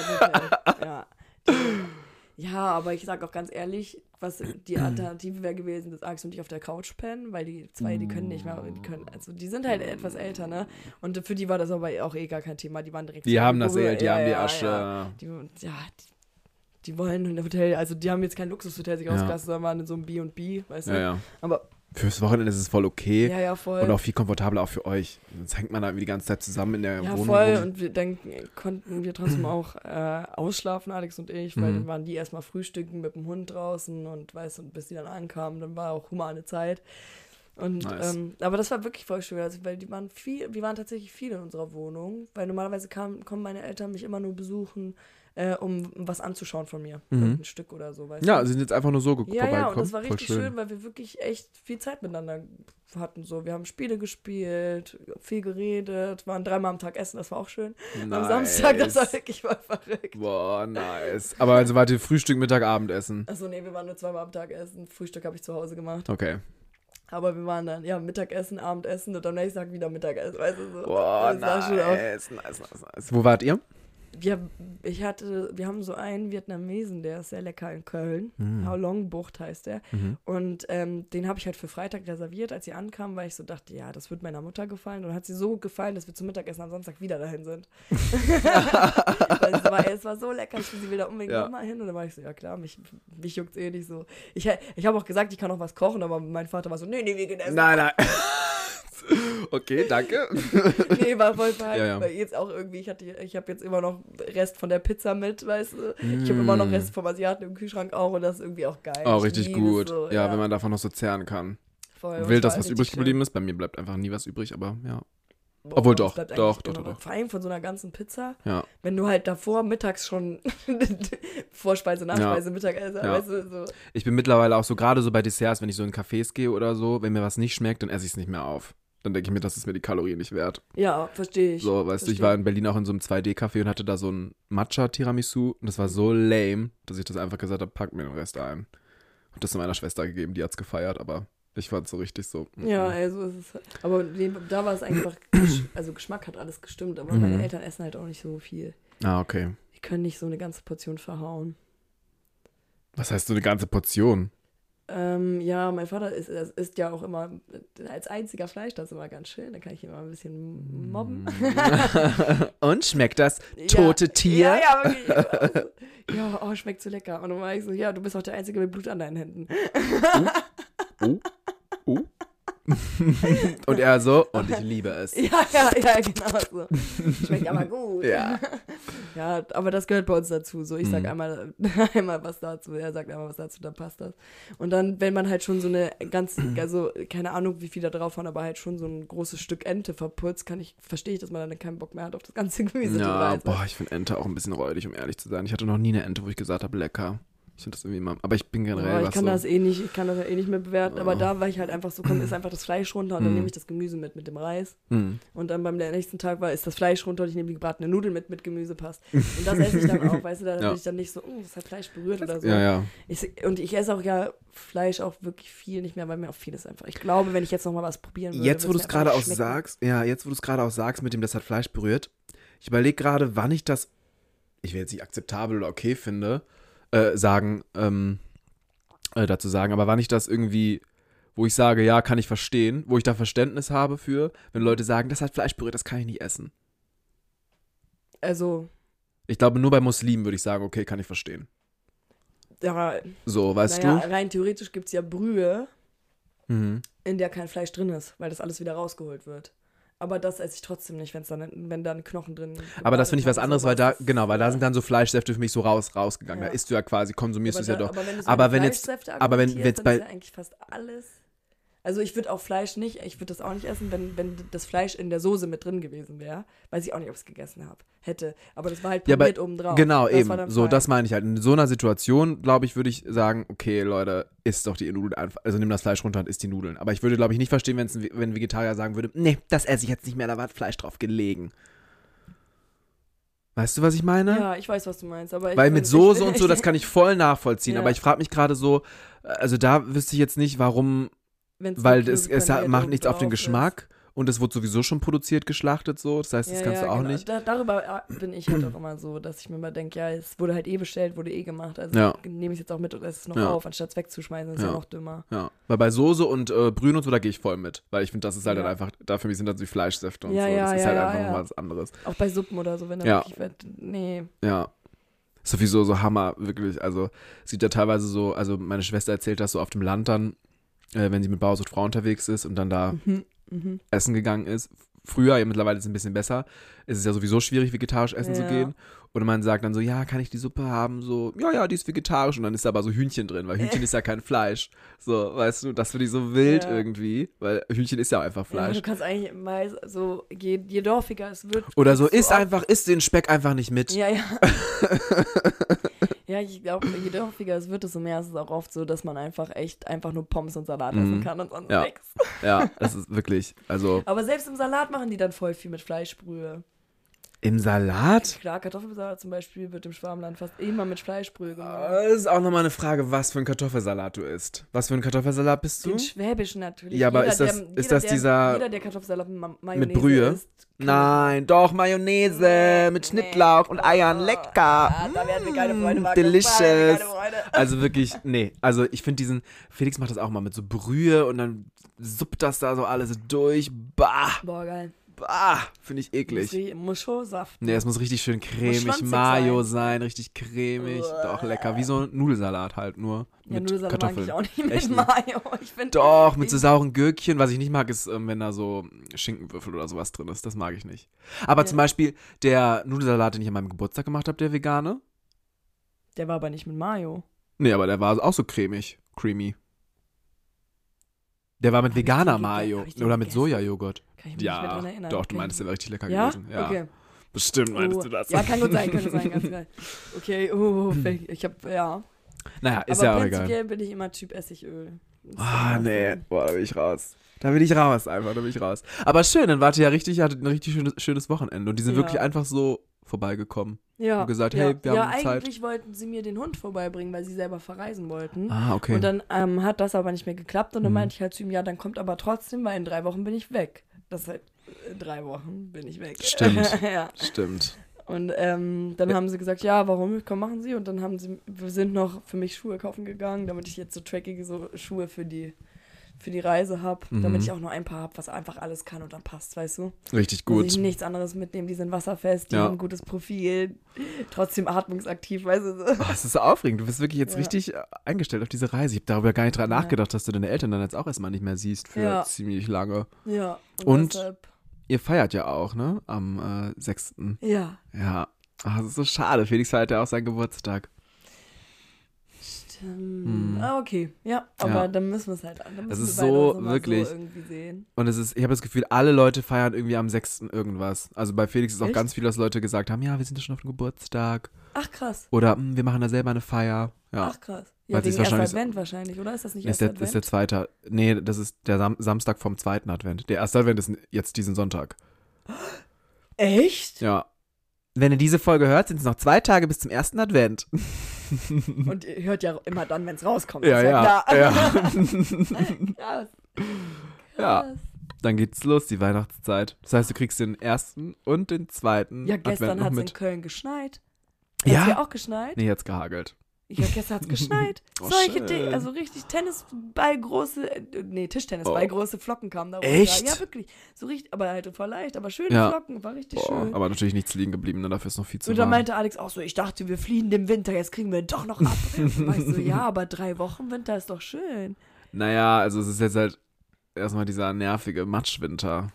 Ja, aber ich sag auch ganz ehrlich, was die Alternative wäre gewesen, dass Alex und ich auf der Couch pennen, weil die zwei, die können nicht mehr, die sind halt etwas älter, ne? Und für die war das aber auch gar kein Thema, die waren direkt... Die haben das die haben die Asche. Die wollen ein Hotel, also die haben jetzt kein Luxushotel sich ausgelassen, sondern waren in so einem B&B, weißt du? Ja. Aber fürs Wochenende ist es voll okay. Ja, voll. Und auch viel komfortabler auch für euch. Sonst hängt man da irgendwie die ganze Zeit zusammen in der Wohnung. Ja, voll. Und dann konnten wir trotzdem auch ausschlafen, Alex und ich, weil dann waren die erstmal frühstücken mit dem Hund draußen und bis die dann ankamen, dann war auch humane Zeit. Und nice. Aber das war wirklich voll schön, also, weil wir waren tatsächlich viel in unserer Wohnung, weil normalerweise kommen meine Eltern mich immer nur besuchen, um was anzuschauen von mir. Ein Stück oder so, weißt du? Ja, sie sind jetzt einfach nur so vorbeigekommen. Ja, und das war richtig schön, weil wir wirklich echt viel Zeit miteinander hatten. So, wir haben Spiele gespielt, viel geredet, waren 3-mal am Tag essen, das war auch schön. Nice. Am Samstag, das war wirklich voll verrückt. Boah, nice. Aber also wart ihr Frühstück, Mittag, Abendessen? Achso, nee, wir waren nur 2-mal am Tag essen. Frühstück habe ich zu Hause gemacht. Okay. Aber wir waren dann, Mittagessen, Abendessen und am nächsten Tag wieder Mittagessen, weißt du so. Boah, nice. Wo wart ihr? Wir haben so einen Vietnamesen, der ist sehr lecker in Köln. Long Bucht heißt der. Und den habe ich halt für Freitag reserviert. Als sie ankam, weil ich so dachte, ja, das wird meiner Mutter gefallen. Und hat sie so gefallen, dass wir zum Mittagessen am Samstag wieder dahin sind. Es war so lecker, ich will sie wieder unbedingt nochmal hin. Und dann war ich so, ja klar, mich juckt's eh nicht so. Ich habe auch gesagt, ich kann auch was kochen, aber mein Vater war so, nee, wir gehen essen. Nein. Okay, danke. Nee, war voll fein. Ja. Weil jetzt auch irgendwie, ich habe jetzt immer noch Rest von der Pizza mit, weißt du. Ich habe immer noch Rest vom Asiaten im Kühlschrank auch und das ist irgendwie auch geil. Oh, richtig gut. So, ja, wenn man davon noch so zehren kann. Voll. Wild, dass was übrig geblieben ist. Bei mir bleibt einfach nie was übrig, aber ja. Obwohl doch. Vor allem von so einer ganzen Pizza. Ja. Wenn du halt davor mittags schon Vorspeise, Nachspeise, Mittagessen, weißt du, so. Ich bin mittlerweile auch so, gerade so bei Desserts, wenn ich so in Cafés gehe oder so, wenn mir was nicht schmeckt, dann esse ich es nicht mehr auf. Dann denke ich mir, das ist mir die Kalorien nicht wert. Ja, verstehe ich. So, weißt du, ich war in Berlin auch in so einem 2D-Café und hatte da so ein Matcha-Tiramisu und das war so lame, dass ich das einfach gesagt habe, pack mir den Rest ein. Hab das zu meiner Schwester gegeben, die hat's gefeiert, aber ich fand es so richtig so. Ja, also ist es. Aber da war es einfach, also Geschmack hat alles gestimmt, aber meine Eltern essen halt auch nicht so viel. Ah, okay. Die können nicht so eine ganze Portion verhauen. Was heißt so eine ganze Portion? Ja, mein Vater isst ja auch immer als einziger Fleisch, das ist immer ganz schön. Da kann ich ihn immer ein bisschen mobben. Und schmeckt das tote Tier? Ja, wirklich. Ja, oh, schmeckt so lecker. Und dann war ich so, ja, du bist auch der Einzige mit Blut an deinen Händen. Und er so, und ich liebe es. Ja, genau so. Schmeckt aber gut. Ja. Ja, aber das gehört bei uns dazu. So, ich sag einmal was dazu, er sagt einmal was dazu, dann passt das. Und dann, wenn man halt schon so eine also keine Ahnung, wie viel da drauf waren, aber halt schon so ein großes Stück Ente verputzt, verstehe ich, dass man dann keinen Bock mehr hat auf das ganze Gemüse. Ja, boah, ich finde Ente auch ein bisschen räudig, um ehrlich zu sein. Ich hatte noch nie eine Ente, wo ich gesagt habe, lecker. Ich finde das irgendwie immer, aber ich bin generell ich kann das eh nicht mehr bewerten, aber da war ich halt einfach so, ist einfach das Fleisch runter und dann nehme ich das Gemüse mit dem Reis und dann beim nächsten Tag ist das Fleisch runter und ich nehme die gebratene Nudel mit Gemüse, passt. Und das esse ich dann auch, weißt du, da bin ich dann nicht so, das hat Fleisch berührt oder so. Ja. Und ich esse auch Fleisch auch wirklich viel nicht mehr, weil mir auch vieles einfach, ich glaube, wenn ich jetzt nochmal was probieren würde, jetzt, wo du es gerade auch sagst, mit dem, das hat Fleisch berührt, ich überlege gerade, wann ich das, ich will jetzt nicht akzeptabel oder okay finde, dazu sagen, aber wann ich das irgendwie, wo ich sage, ja, kann ich verstehen, wo ich da Verständnis habe für, wenn Leute sagen, das hat Fleisch berührt, das kann ich nicht essen. Also. Ich glaube, nur bei Muslimen würde ich sagen, okay, kann ich verstehen. Ja. So, weißt du? Rein theoretisch gibt es ja Brühe, in der kein Fleisch drin ist, weil das alles wieder rausgeholt wird. Aber das esse ich trotzdem nicht, wenn da ein Knochen drin ist. Aber das finde ich was anderes, weil da sind dann so Fleischsäfte für mich so rausgegangen. Ja. Da isst du ja quasi, konsumierst du es ja doch. Aber wenn jetzt bei ist ja eigentlich fast alles. Also ich würde auch Fleisch nicht, ich würde das auch nicht essen, wenn das Fleisch in der Soße mit drin gewesen wäre. Weiß ich auch nicht, ob ich es gegessen hätte. Aber das war halt paniert obendrauf. Genau, das eben. So, das meine ich halt. In so einer Situation, glaube ich, würde ich sagen, okay, Leute, isst doch die Nudeln einfach. Also nimm das Fleisch runter und isst die Nudeln. Aber ich würde, glaube ich, nicht verstehen, wenn ein Vegetarier sagen würde, nee, das esse ich jetzt nicht mehr, da war Fleisch drauf gelegen. Weißt du, was ich meine? Ja, ich weiß, was du meinst. Aber weil mit Soße und so, das kann ich voll nachvollziehen. Ja. Aber ich frage mich gerade so, also da wüsste ich jetzt nicht, warum. Wenn's weil es macht nichts auf den Geschmack und es wurde sowieso schon produziert, geschlachtet so, das heißt, das kannst du auch genau. nicht. Darüber bin ich halt auch immer so, dass ich mir immer denke, ja, es wurde halt bestellt, wurde gemacht, also nehme ich es jetzt auch mit und esse es noch auf, anstatt es wegzuschmeißen, das ist ja noch dümmer. Ja, weil bei Soße und Brühen und so, da gehe ich voll mit, weil ich finde, das ist halt dann einfach, da für mich sind dann so die Fleischsäfte und so, das ist halt einfach nochmal was anderes. Auch bei Suppen oder so, wenn da wirklich wird, nee. Ja. Sowieso so Hammer, wirklich, also es gibt ja teilweise so, also meine Schwester erzählt das so auf dem Land dann, wenn sie mit Bauersucht Frau unterwegs ist und dann da essen gegangen ist. Früher, mittlerweile ist es ein bisschen besser, ist es ja sowieso schwierig, vegetarisch essen zu gehen. Und man sagt dann so, ja, kann ich die Suppe haben? So, ja, die ist vegetarisch. Und dann ist da aber so Hühnchen drin, weil Hühnchen ist ja kein Fleisch. So, weißt du, das finde ich so wild irgendwie, weil Hühnchen ist ja einfach Fleisch. Ja, du kannst eigentlich mal so, je dorfiger es wird. Oder so, isst den Speck einfach nicht mit. Ja. Ja, ich glaube, je dorfiger es wird, desto mehr ist es auch oft so, dass man einfach nur Pommes und Salat essen kann und sonst nichts. Ja, das ist wirklich, also. Aber selbst im Salat machen die dann voll viel mit Fleischbrühe. Im Salat? Klar, Kartoffelsalat zum Beispiel wird im Schwabenland fast immer mit Fleischbrühe gemacht. Das ist auch nochmal eine Frage, was für ein Kartoffelsalat du isst. Was für ein Kartoffelsalat bist du? Den schwäbischen natürlich. Ja, aber jeder, der Kartoffelsalat mit Mayonnaise mit Brühe isst? Nein, doch, Mayonnaise mit Schnittlauch und Eiern, lecker. Da werden wir keine Freunde machen. Delicious. Also wirklich, nee, also ich finde Felix macht das auch mal mit so Brühe und dann suppt das da so alles durch. Bah. Boah, geil. Finde ich eklig. Muss schon Saft. Nee, es muss richtig schön cremig, Mayo sein, richtig cremig. Doch, lecker. Wie so ein Nudelsalat halt nur. Ja, mit Nudelsalat Kartoffeln. mag ich auch nicht mit Mayo. Doch, mit so sauren Gürkchen. Was ich nicht mag, ist, wenn da so Schinkenwürfel oder sowas drin ist. Das mag ich nicht. Aber zum Beispiel der Nudelsalat, den ich an meinem Geburtstag gemacht habe, der vegane. Der war aber nicht mit Mayo. Nee, aber der war auch so creamy. Der war mit veganer Mayo oder mit Sojajoghurt. Kann ich mich nicht mehr dran erinnern. Doch, du meintest, der war richtig lecker gewesen. Ja, okay. Bestimmt meintest du das. Ja, kann gut sein, ganz geil. Okay, ich hab, Naja, ist aber ja auch egal. Prinzipiell bin ich immer Typ Essigöl. Nee. Boah, da bin ich raus. Da bin ich raus. Aber schön, dann hattet ein richtig schönes Wochenende. Und die sind wirklich einfach so vorbeigekommen. Ja. Und gesagt, hey, wir haben Zeit. Ja, eigentlich wollten sie mir den Hund vorbeibringen, weil sie selber verreisen wollten. Ah, okay. Und dann hat das aber nicht mehr geklappt. Und dann meinte ich halt zu ihm, ja, dann kommt aber trotzdem, weil in 3 Wochen bin ich weg. Das ist halt, in 3 Wochen bin ich weg. Stimmt. Ja. Stimmt. Und dann haben sie gesagt, ja, warum? Komm, machen sie. Und dann wir sind noch für mich Schuhe kaufen gegangen, damit ich jetzt so trackige so Schuhe für die Reise habe, damit ich auch nur ein paar habe, was einfach alles kann und dann passt, weißt du? Richtig gut. Muss ich nichts anderes mitnehmen, die sind wasserfest, die haben ein gutes Profil, trotzdem atmungsaktiv, weißt du? So. Oh, das ist so aufregend. Du bist wirklich jetzt richtig eingestellt auf diese Reise. Ich habe darüber gar nicht dran nachgedacht, dass du deine Eltern dann jetzt auch erstmal nicht mehr siehst für ziemlich lange. Ja. Und ihr feiert ja auch, ne? Am 6. Ja. Ja. Ach, das ist so schade. Felix feiert ja auch seinen Geburtstag. Okay, ja, aber dann müssen wir es halt an. Das ist so wirklich. So irgendwie sehen. Und ich habe das Gefühl, alle Leute feiern irgendwie am 6. irgendwas. Also bei Felix ist auch ganz viel, dass Leute gesagt haben, ja, wir sind ja schon auf dem Geburtstag. Ach, krass. Oder wir machen da selber eine Feier. Ja. Ach, krass. Ja, wegen erster Advent wahrscheinlich, oder? Ist das nicht erster Advent? Ist der zweite. Nee, das ist der Samstag vom 2. Advent. Der erste Advent ist jetzt diesen Sonntag. Echt? Ja. Wenn ihr diese Folge hört, sind es noch 2 Tage bis zum 1. Advent. Und ihr hört ja immer dann, wenn es rauskommt. Ja. Krass. Ja. Dann geht's los, die Weihnachtszeit. Das heißt, du kriegst den 1. und den 2. Ja, gestern hat es in Köln geschneit. Hat es ja auch geschneit? Nee, jetzt gehagelt. Ja, gestern hat es geschneit. Solche Dinge, also richtig Tennisball große, Tischtennisball große Flocken kamen da runter. Echt? Ja, wirklich. So richtig, aber halt voll leicht, aber schöne Flocken, war richtig schön. Aber natürlich nichts liegen geblieben, ne? Dafür ist noch viel zu warm. Und dann meinte Alex auch so, ich dachte, wir fliehen im Winter, jetzt kriegen wir doch noch ab. Und war ich so, ja, aber 3 Wochen Winter ist doch schön. Naja, also es ist jetzt halt erstmal dieser nervige Matschwinter.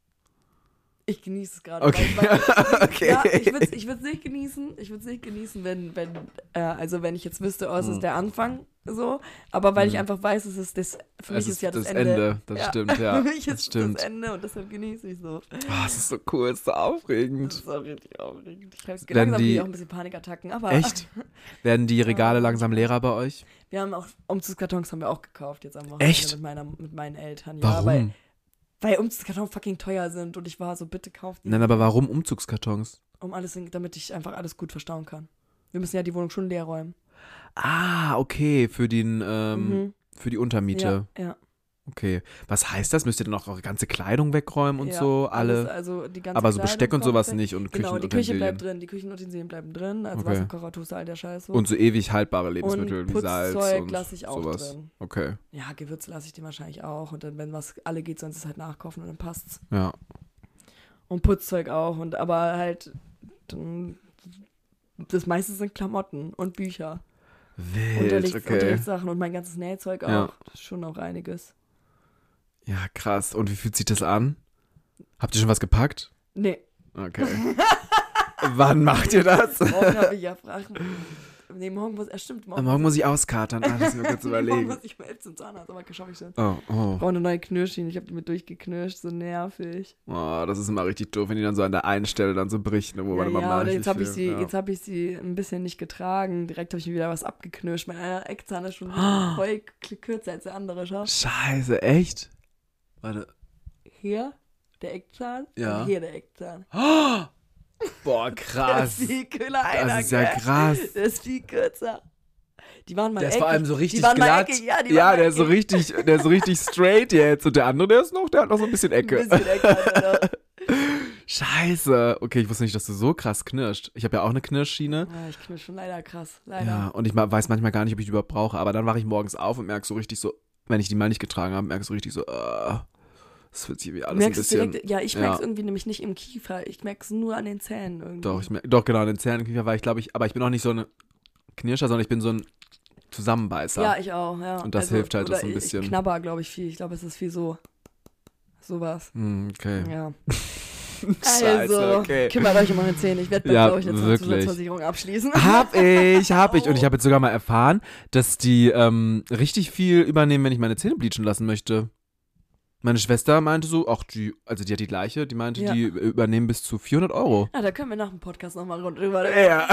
Ich genieße es gerade. Okay. Okay. Ja, ich würde es nicht genießen. Ich würde es nicht genießen, wenn ich jetzt wüsste, es ist der Anfang so. Aber weil ich einfach weiß, für mich ist ja das Ende. Das stimmt, ja. Für mich ist das Ende und deshalb genieße ich so. Oh, es ist so cool, es ist so aufregend. Das ist auch richtig aufregend. Ich habe langsam auch ein bisschen Panikattacken. Aber echt? Werden die Regale langsam leerer bei euch? Wir haben auch Umzugskartons haben wir auch gekauft jetzt am Wochenende. Echt? Mit meinen Eltern. Warum? Ja, weil Umzugskartons fucking teuer sind und ich war so, bitte kauft die. Nein, aber warum Umzugskartons? Damit ich einfach alles gut verstauen kann. Wir müssen ja die Wohnung schon leer räumen. Ah, okay, für die Untermiete. Ja. Okay. Was heißt das? Müsst ihr dann auch eure ganze Kleidung wegräumen und so? Alles, also die ganze aber so Kleidung Besteck und sowas weg. nicht und Genau, die Küchenutensilien? Küche bleibt drin, die Küchenutensilien bleiben drin, also Wasserkocher, Toaster, all der Scheiß. Und so ewig haltbare Lebensmittel und wie Salz und lasse ich auch sowas. drin. Okay. Ja, Gewürze lasse ich die wahrscheinlich auch und dann, wenn was alle geht, sonst ist halt nachkaufen und dann passt's. Ja. Und Putzzeug auch aber halt das meiste sind Klamotten und Bücher. Wild, okay. Unterrichtssachen und mein ganzes Nähzeug auch. Ja. Das ist schon auch einiges. Ja, krass. Und wie fühlt sich das an? Habt ihr schon was gepackt? Nee. Okay. Wann macht ihr das? Morgen habe ich ja Fragen. Nee, morgen muss ich auskatern. Lass mir kurz überlegen. Morgen muss ich mal zum Zahnarzt, aber schaffe ich schon. Oh. Ich brauche eine neue Knirschschiene. Ich habe die mit durchgeknirscht, so nervig. Oh, das ist immer richtig doof, wenn die dann so an der einen Stelle dann so bricht, ne, wo meine Mama oder jetzt habe ich sie ein bisschen nicht getragen. Direkt habe ich mir wieder was abgeknirscht. Mein einer Eckzahn ist schon voll kürzer als der andere. Scheiße, echt? Warte. Hier der Eckzahn und hier der Eckzahn. Boah, krass. Das ist viel kühler, Das ist ja krass. Das ist viel kürzer. Die waren mal der ist eckig. vor allem so richtig glatt. Der ist so richtig straight jetzt. Und der andere, der hat noch so ein bisschen Ecke. Scheiße. Okay, ich wusste nicht, dass du so krass knirscht. Ich habe ja auch eine Knirschschiene. Ja, ich knirsch schon leider krass. Leider. Ja, und ich weiß manchmal gar nicht, ob ich die überhaupt brauche. Aber dann wache ich morgens auf und merke so richtig so, wenn ich die mal nicht getragen habe, merke ich so richtig so, das fühlt sich wie alles ein bisschen... Direkt, ja, ich merke es irgendwie nämlich nicht im Kiefer. Ich merke es nur an den Zähnen irgendwie. Doch, genau, an den Zähnen im Kiefer war ich, glaube ich, aber ich bin auch nicht so ein Knirscher, sondern ich bin so ein Zusammenbeißer. Ja, ich auch, ja. Und das hilft halt so ein bisschen. Ich knabber, glaube ich, viel. Ich glaube, es ist viel sowas. Okay. Ja. Scheiße, okay. Kümmert euch um meine Zähne. Ich werde bei euch jetzt eine Zusatzversicherung abschließen. Hab ich. Und ich habe jetzt sogar mal erfahren, dass die richtig viel übernehmen, wenn ich meine Zähne bleachen lassen möchte. Meine Schwester meinte so, die hat die gleiche, die meinte, die übernehmen bis zu 400 €. Ja, da können wir nach dem Podcast nochmal drüber reden. Ja.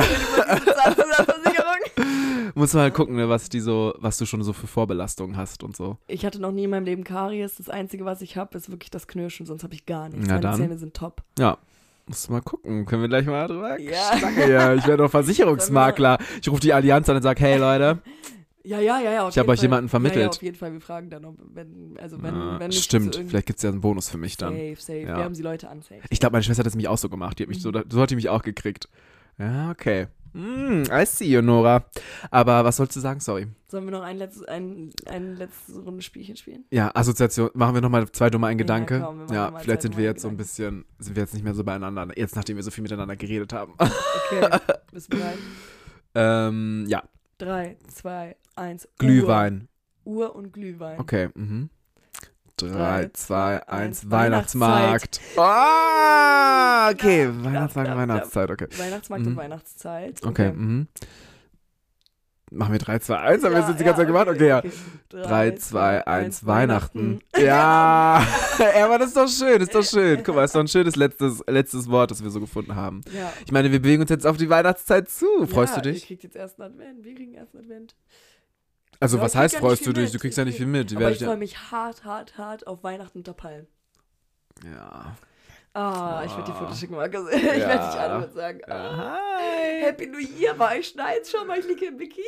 Muss mal halt gucken, ne, was du schon so für Vorbelastungen hast und so. Ich hatte noch nie in meinem Leben Karies. Das Einzige, was ich habe, ist wirklich das Knirschen, sonst habe ich gar nichts. Na Meine dann. Zähne sind top. Ja. Musst du mal gucken. Können wir gleich mal drüber Ja. Ja, ich werde doch Versicherungsmakler. Ich rufe die Allianz an und sage, hey Leute, Ja. Ich habe euch jemanden vermittelt. Ja, auf jeden Fall. Wir fragen dann, ob, wenn nicht stimmt, so vielleicht gibt es ja einen Bonus für mich dann. Safe. Ja. Wir haben die Leute an, safe. Ich glaube, meine Schwester hat das nämlich auch so gemacht. Die hat mich so hat die mich auch gekriegt. Ja, okay. I see you, Nora. Aber was sollst du sagen? Sorry. Sollen wir noch ein letztes Runde Spielchen spielen? Ja, Assoziation. Machen wir nochmal 2 dumme ein Gedanke? Ja, komm, Vielleicht sind wir jetzt so ein bisschen, sind wir jetzt nicht mehr so beieinander. Jetzt, nachdem wir so viel miteinander geredet haben. Okay, bist du bereit? Ja. 3, 2, 1. Glühwein. Uhr und Glühwein. Okay, 3, 2, 1, Weihnachtsmarkt. Weihnachtsmarkt. Okay, Weihnachtsmarkt, Weihnachtszeit, okay. Weihnachtsmarkt und Weihnachtszeit. Okay, Machen wir 3, 2, 1, haben wir das jetzt die ganze Zeit gemacht? Okay, ja. 3, 2, 1, Weihnachten. Ja, aber das ist doch schön, Guck mal, das ist doch ein schönes letztes Wort, das wir so gefunden haben. Ja. Ich meine, wir bewegen uns jetzt auf die Weihnachtszeit zu. Freust du dich? Ihr kriegt jetzt ersten Advent, wir kriegen ersten Advent. Also, Ja, was heißt, freust du dich? Du kriegst ja nicht viel mit. Aber ich freue mich hart auf Weihnachten unter Palmen. Ja. Ich werde die Fotos schicken, Markus. Ich werde dich alle mit sagen. Hi. Happy New Year, aber ich schneide schon mal, ich liege im Bikini.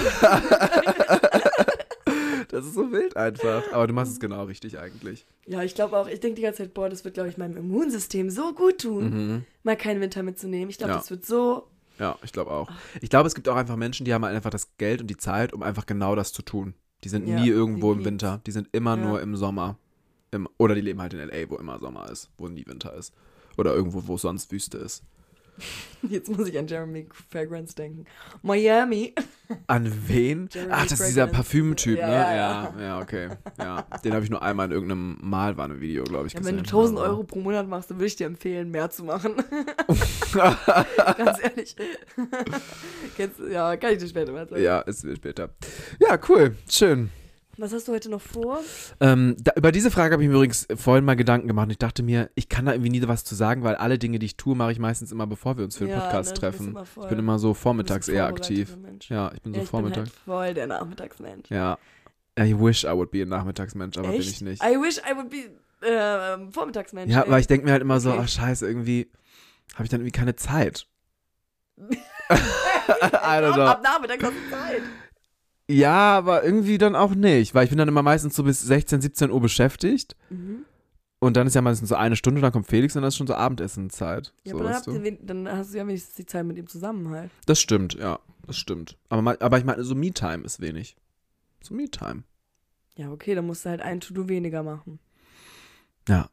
Das ist so wild einfach. Aber du machst es genau richtig eigentlich. Ja, ich glaube auch, ich denke die ganze Zeit, das wird, glaube ich, meinem Immunsystem so gut tun, mal keinen Winter mitzunehmen. Ich glaube, das wird so... Ja, ich glaube auch. Ich glaube, es gibt auch einfach Menschen, die haben einfach das Geld und die Zeit, um einfach genau das zu tun. Die sind nie irgendwo im Winter. Die sind immer nur im Sommer. Oder die leben halt in L.A., wo immer Sommer ist, wo nie Winter ist. Oder irgendwo, wo sonst Wüste ist. Jetzt muss ich an Jeremy Fragrance denken. Miami. An wen? Jeremy Das ist Fragrance. dieser Parfümtyp, Ja, ne? Ja, okay. Ja. Den habe ich nur einmal in irgendeinem Malwanne-Video, glaube ich, gesehen. Wenn du 1.000 Euro pro Monat machst, dann würde ich dir empfehlen, mehr zu machen. Ganz ehrlich. Kann ich dir später mal sagen. Ja, ist später. Ja, cool. Schön. Was hast du heute noch vor? Über diese Frage habe ich mir übrigens vorhin mal Gedanken gemacht und ich dachte mir, ich kann da irgendwie nie was zu sagen, weil alle Dinge, die ich tue, mache ich meistens immer, bevor wir uns für den Podcast treffen. Ich bin immer so vormittags eher aktiv. Mensch. Ja, ich bin so vormittags. Ich bin halt voll der Nachmittagsmensch. Ja. I wish I would be ein Nachmittagsmensch, aber Echt? bin ich nicht. I wish I would be Vormittagsmensch. Ja, weil ich denke mir halt immer so, Okay. Scheiße, irgendwie habe ich dann irgendwie keine Zeit. I I don't know. Ab Nachmittag hast du Zeit. Ja, aber irgendwie dann auch nicht, weil ich bin dann immer meistens so bis 16, 17 Uhr beschäftigt und dann ist ja meistens so eine Stunde, dann kommt Felix und dann ist schon so Abendessenzeit. Ja, so, aber weißt du? dann hast du ja wenigstens die Zeit mit ihm zusammen halt. Das stimmt, ja, das stimmt. Aber ich meine, so Me-Time ist wenig. So Me-Time. Ja, okay, dann musst du halt ein To-Do weniger machen. Ja.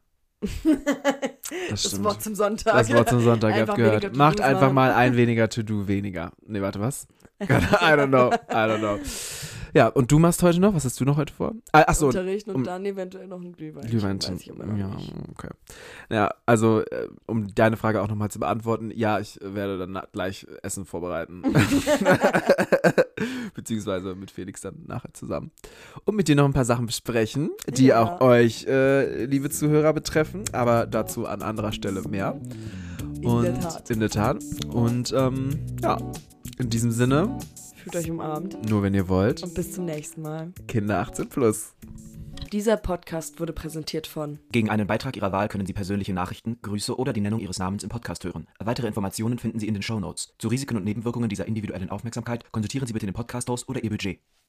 Das stimmt. Das Wort zum Sonntag. Das Wort zum Sonntag, ihr Einfach habt gehört. weniger Macht To-Dos einfach machen. mal ein weniger To-Do weniger. Nee, warte, was? I don't know. Ja, und du machst heute noch? Was hast du noch heute vor? Achso. Unterrichten und dann eventuell noch ein Glühwein. Weiß ich immer noch ja, nicht. okay. Ja, also, um deine Frage auch nochmal zu beantworten, ja, ich werde dann gleich Essen vorbereiten. Beziehungsweise mit Felix dann nachher zusammen. Und mit dir noch ein paar Sachen besprechen, die auch euch, liebe Zuhörer, betreffen, aber dazu an anderer Stelle mehr. In der Tat. Und ja, in diesem Sinne. Fühlt euch umarmt. Nur wenn ihr wollt. Und bis zum nächsten Mal. Kinder 18+. Dieser Podcast wurde präsentiert von... Gegen einen Beitrag Ihrer Wahl können Sie persönliche Nachrichten, Grüße oder die Nennung Ihres Namens im Podcast hören. Weitere Informationen finden Sie in den Shownotes. Zu Risiken und Nebenwirkungen dieser individuellen Aufmerksamkeit konsultieren Sie bitte den Podcast-Host oder Ihr Budget.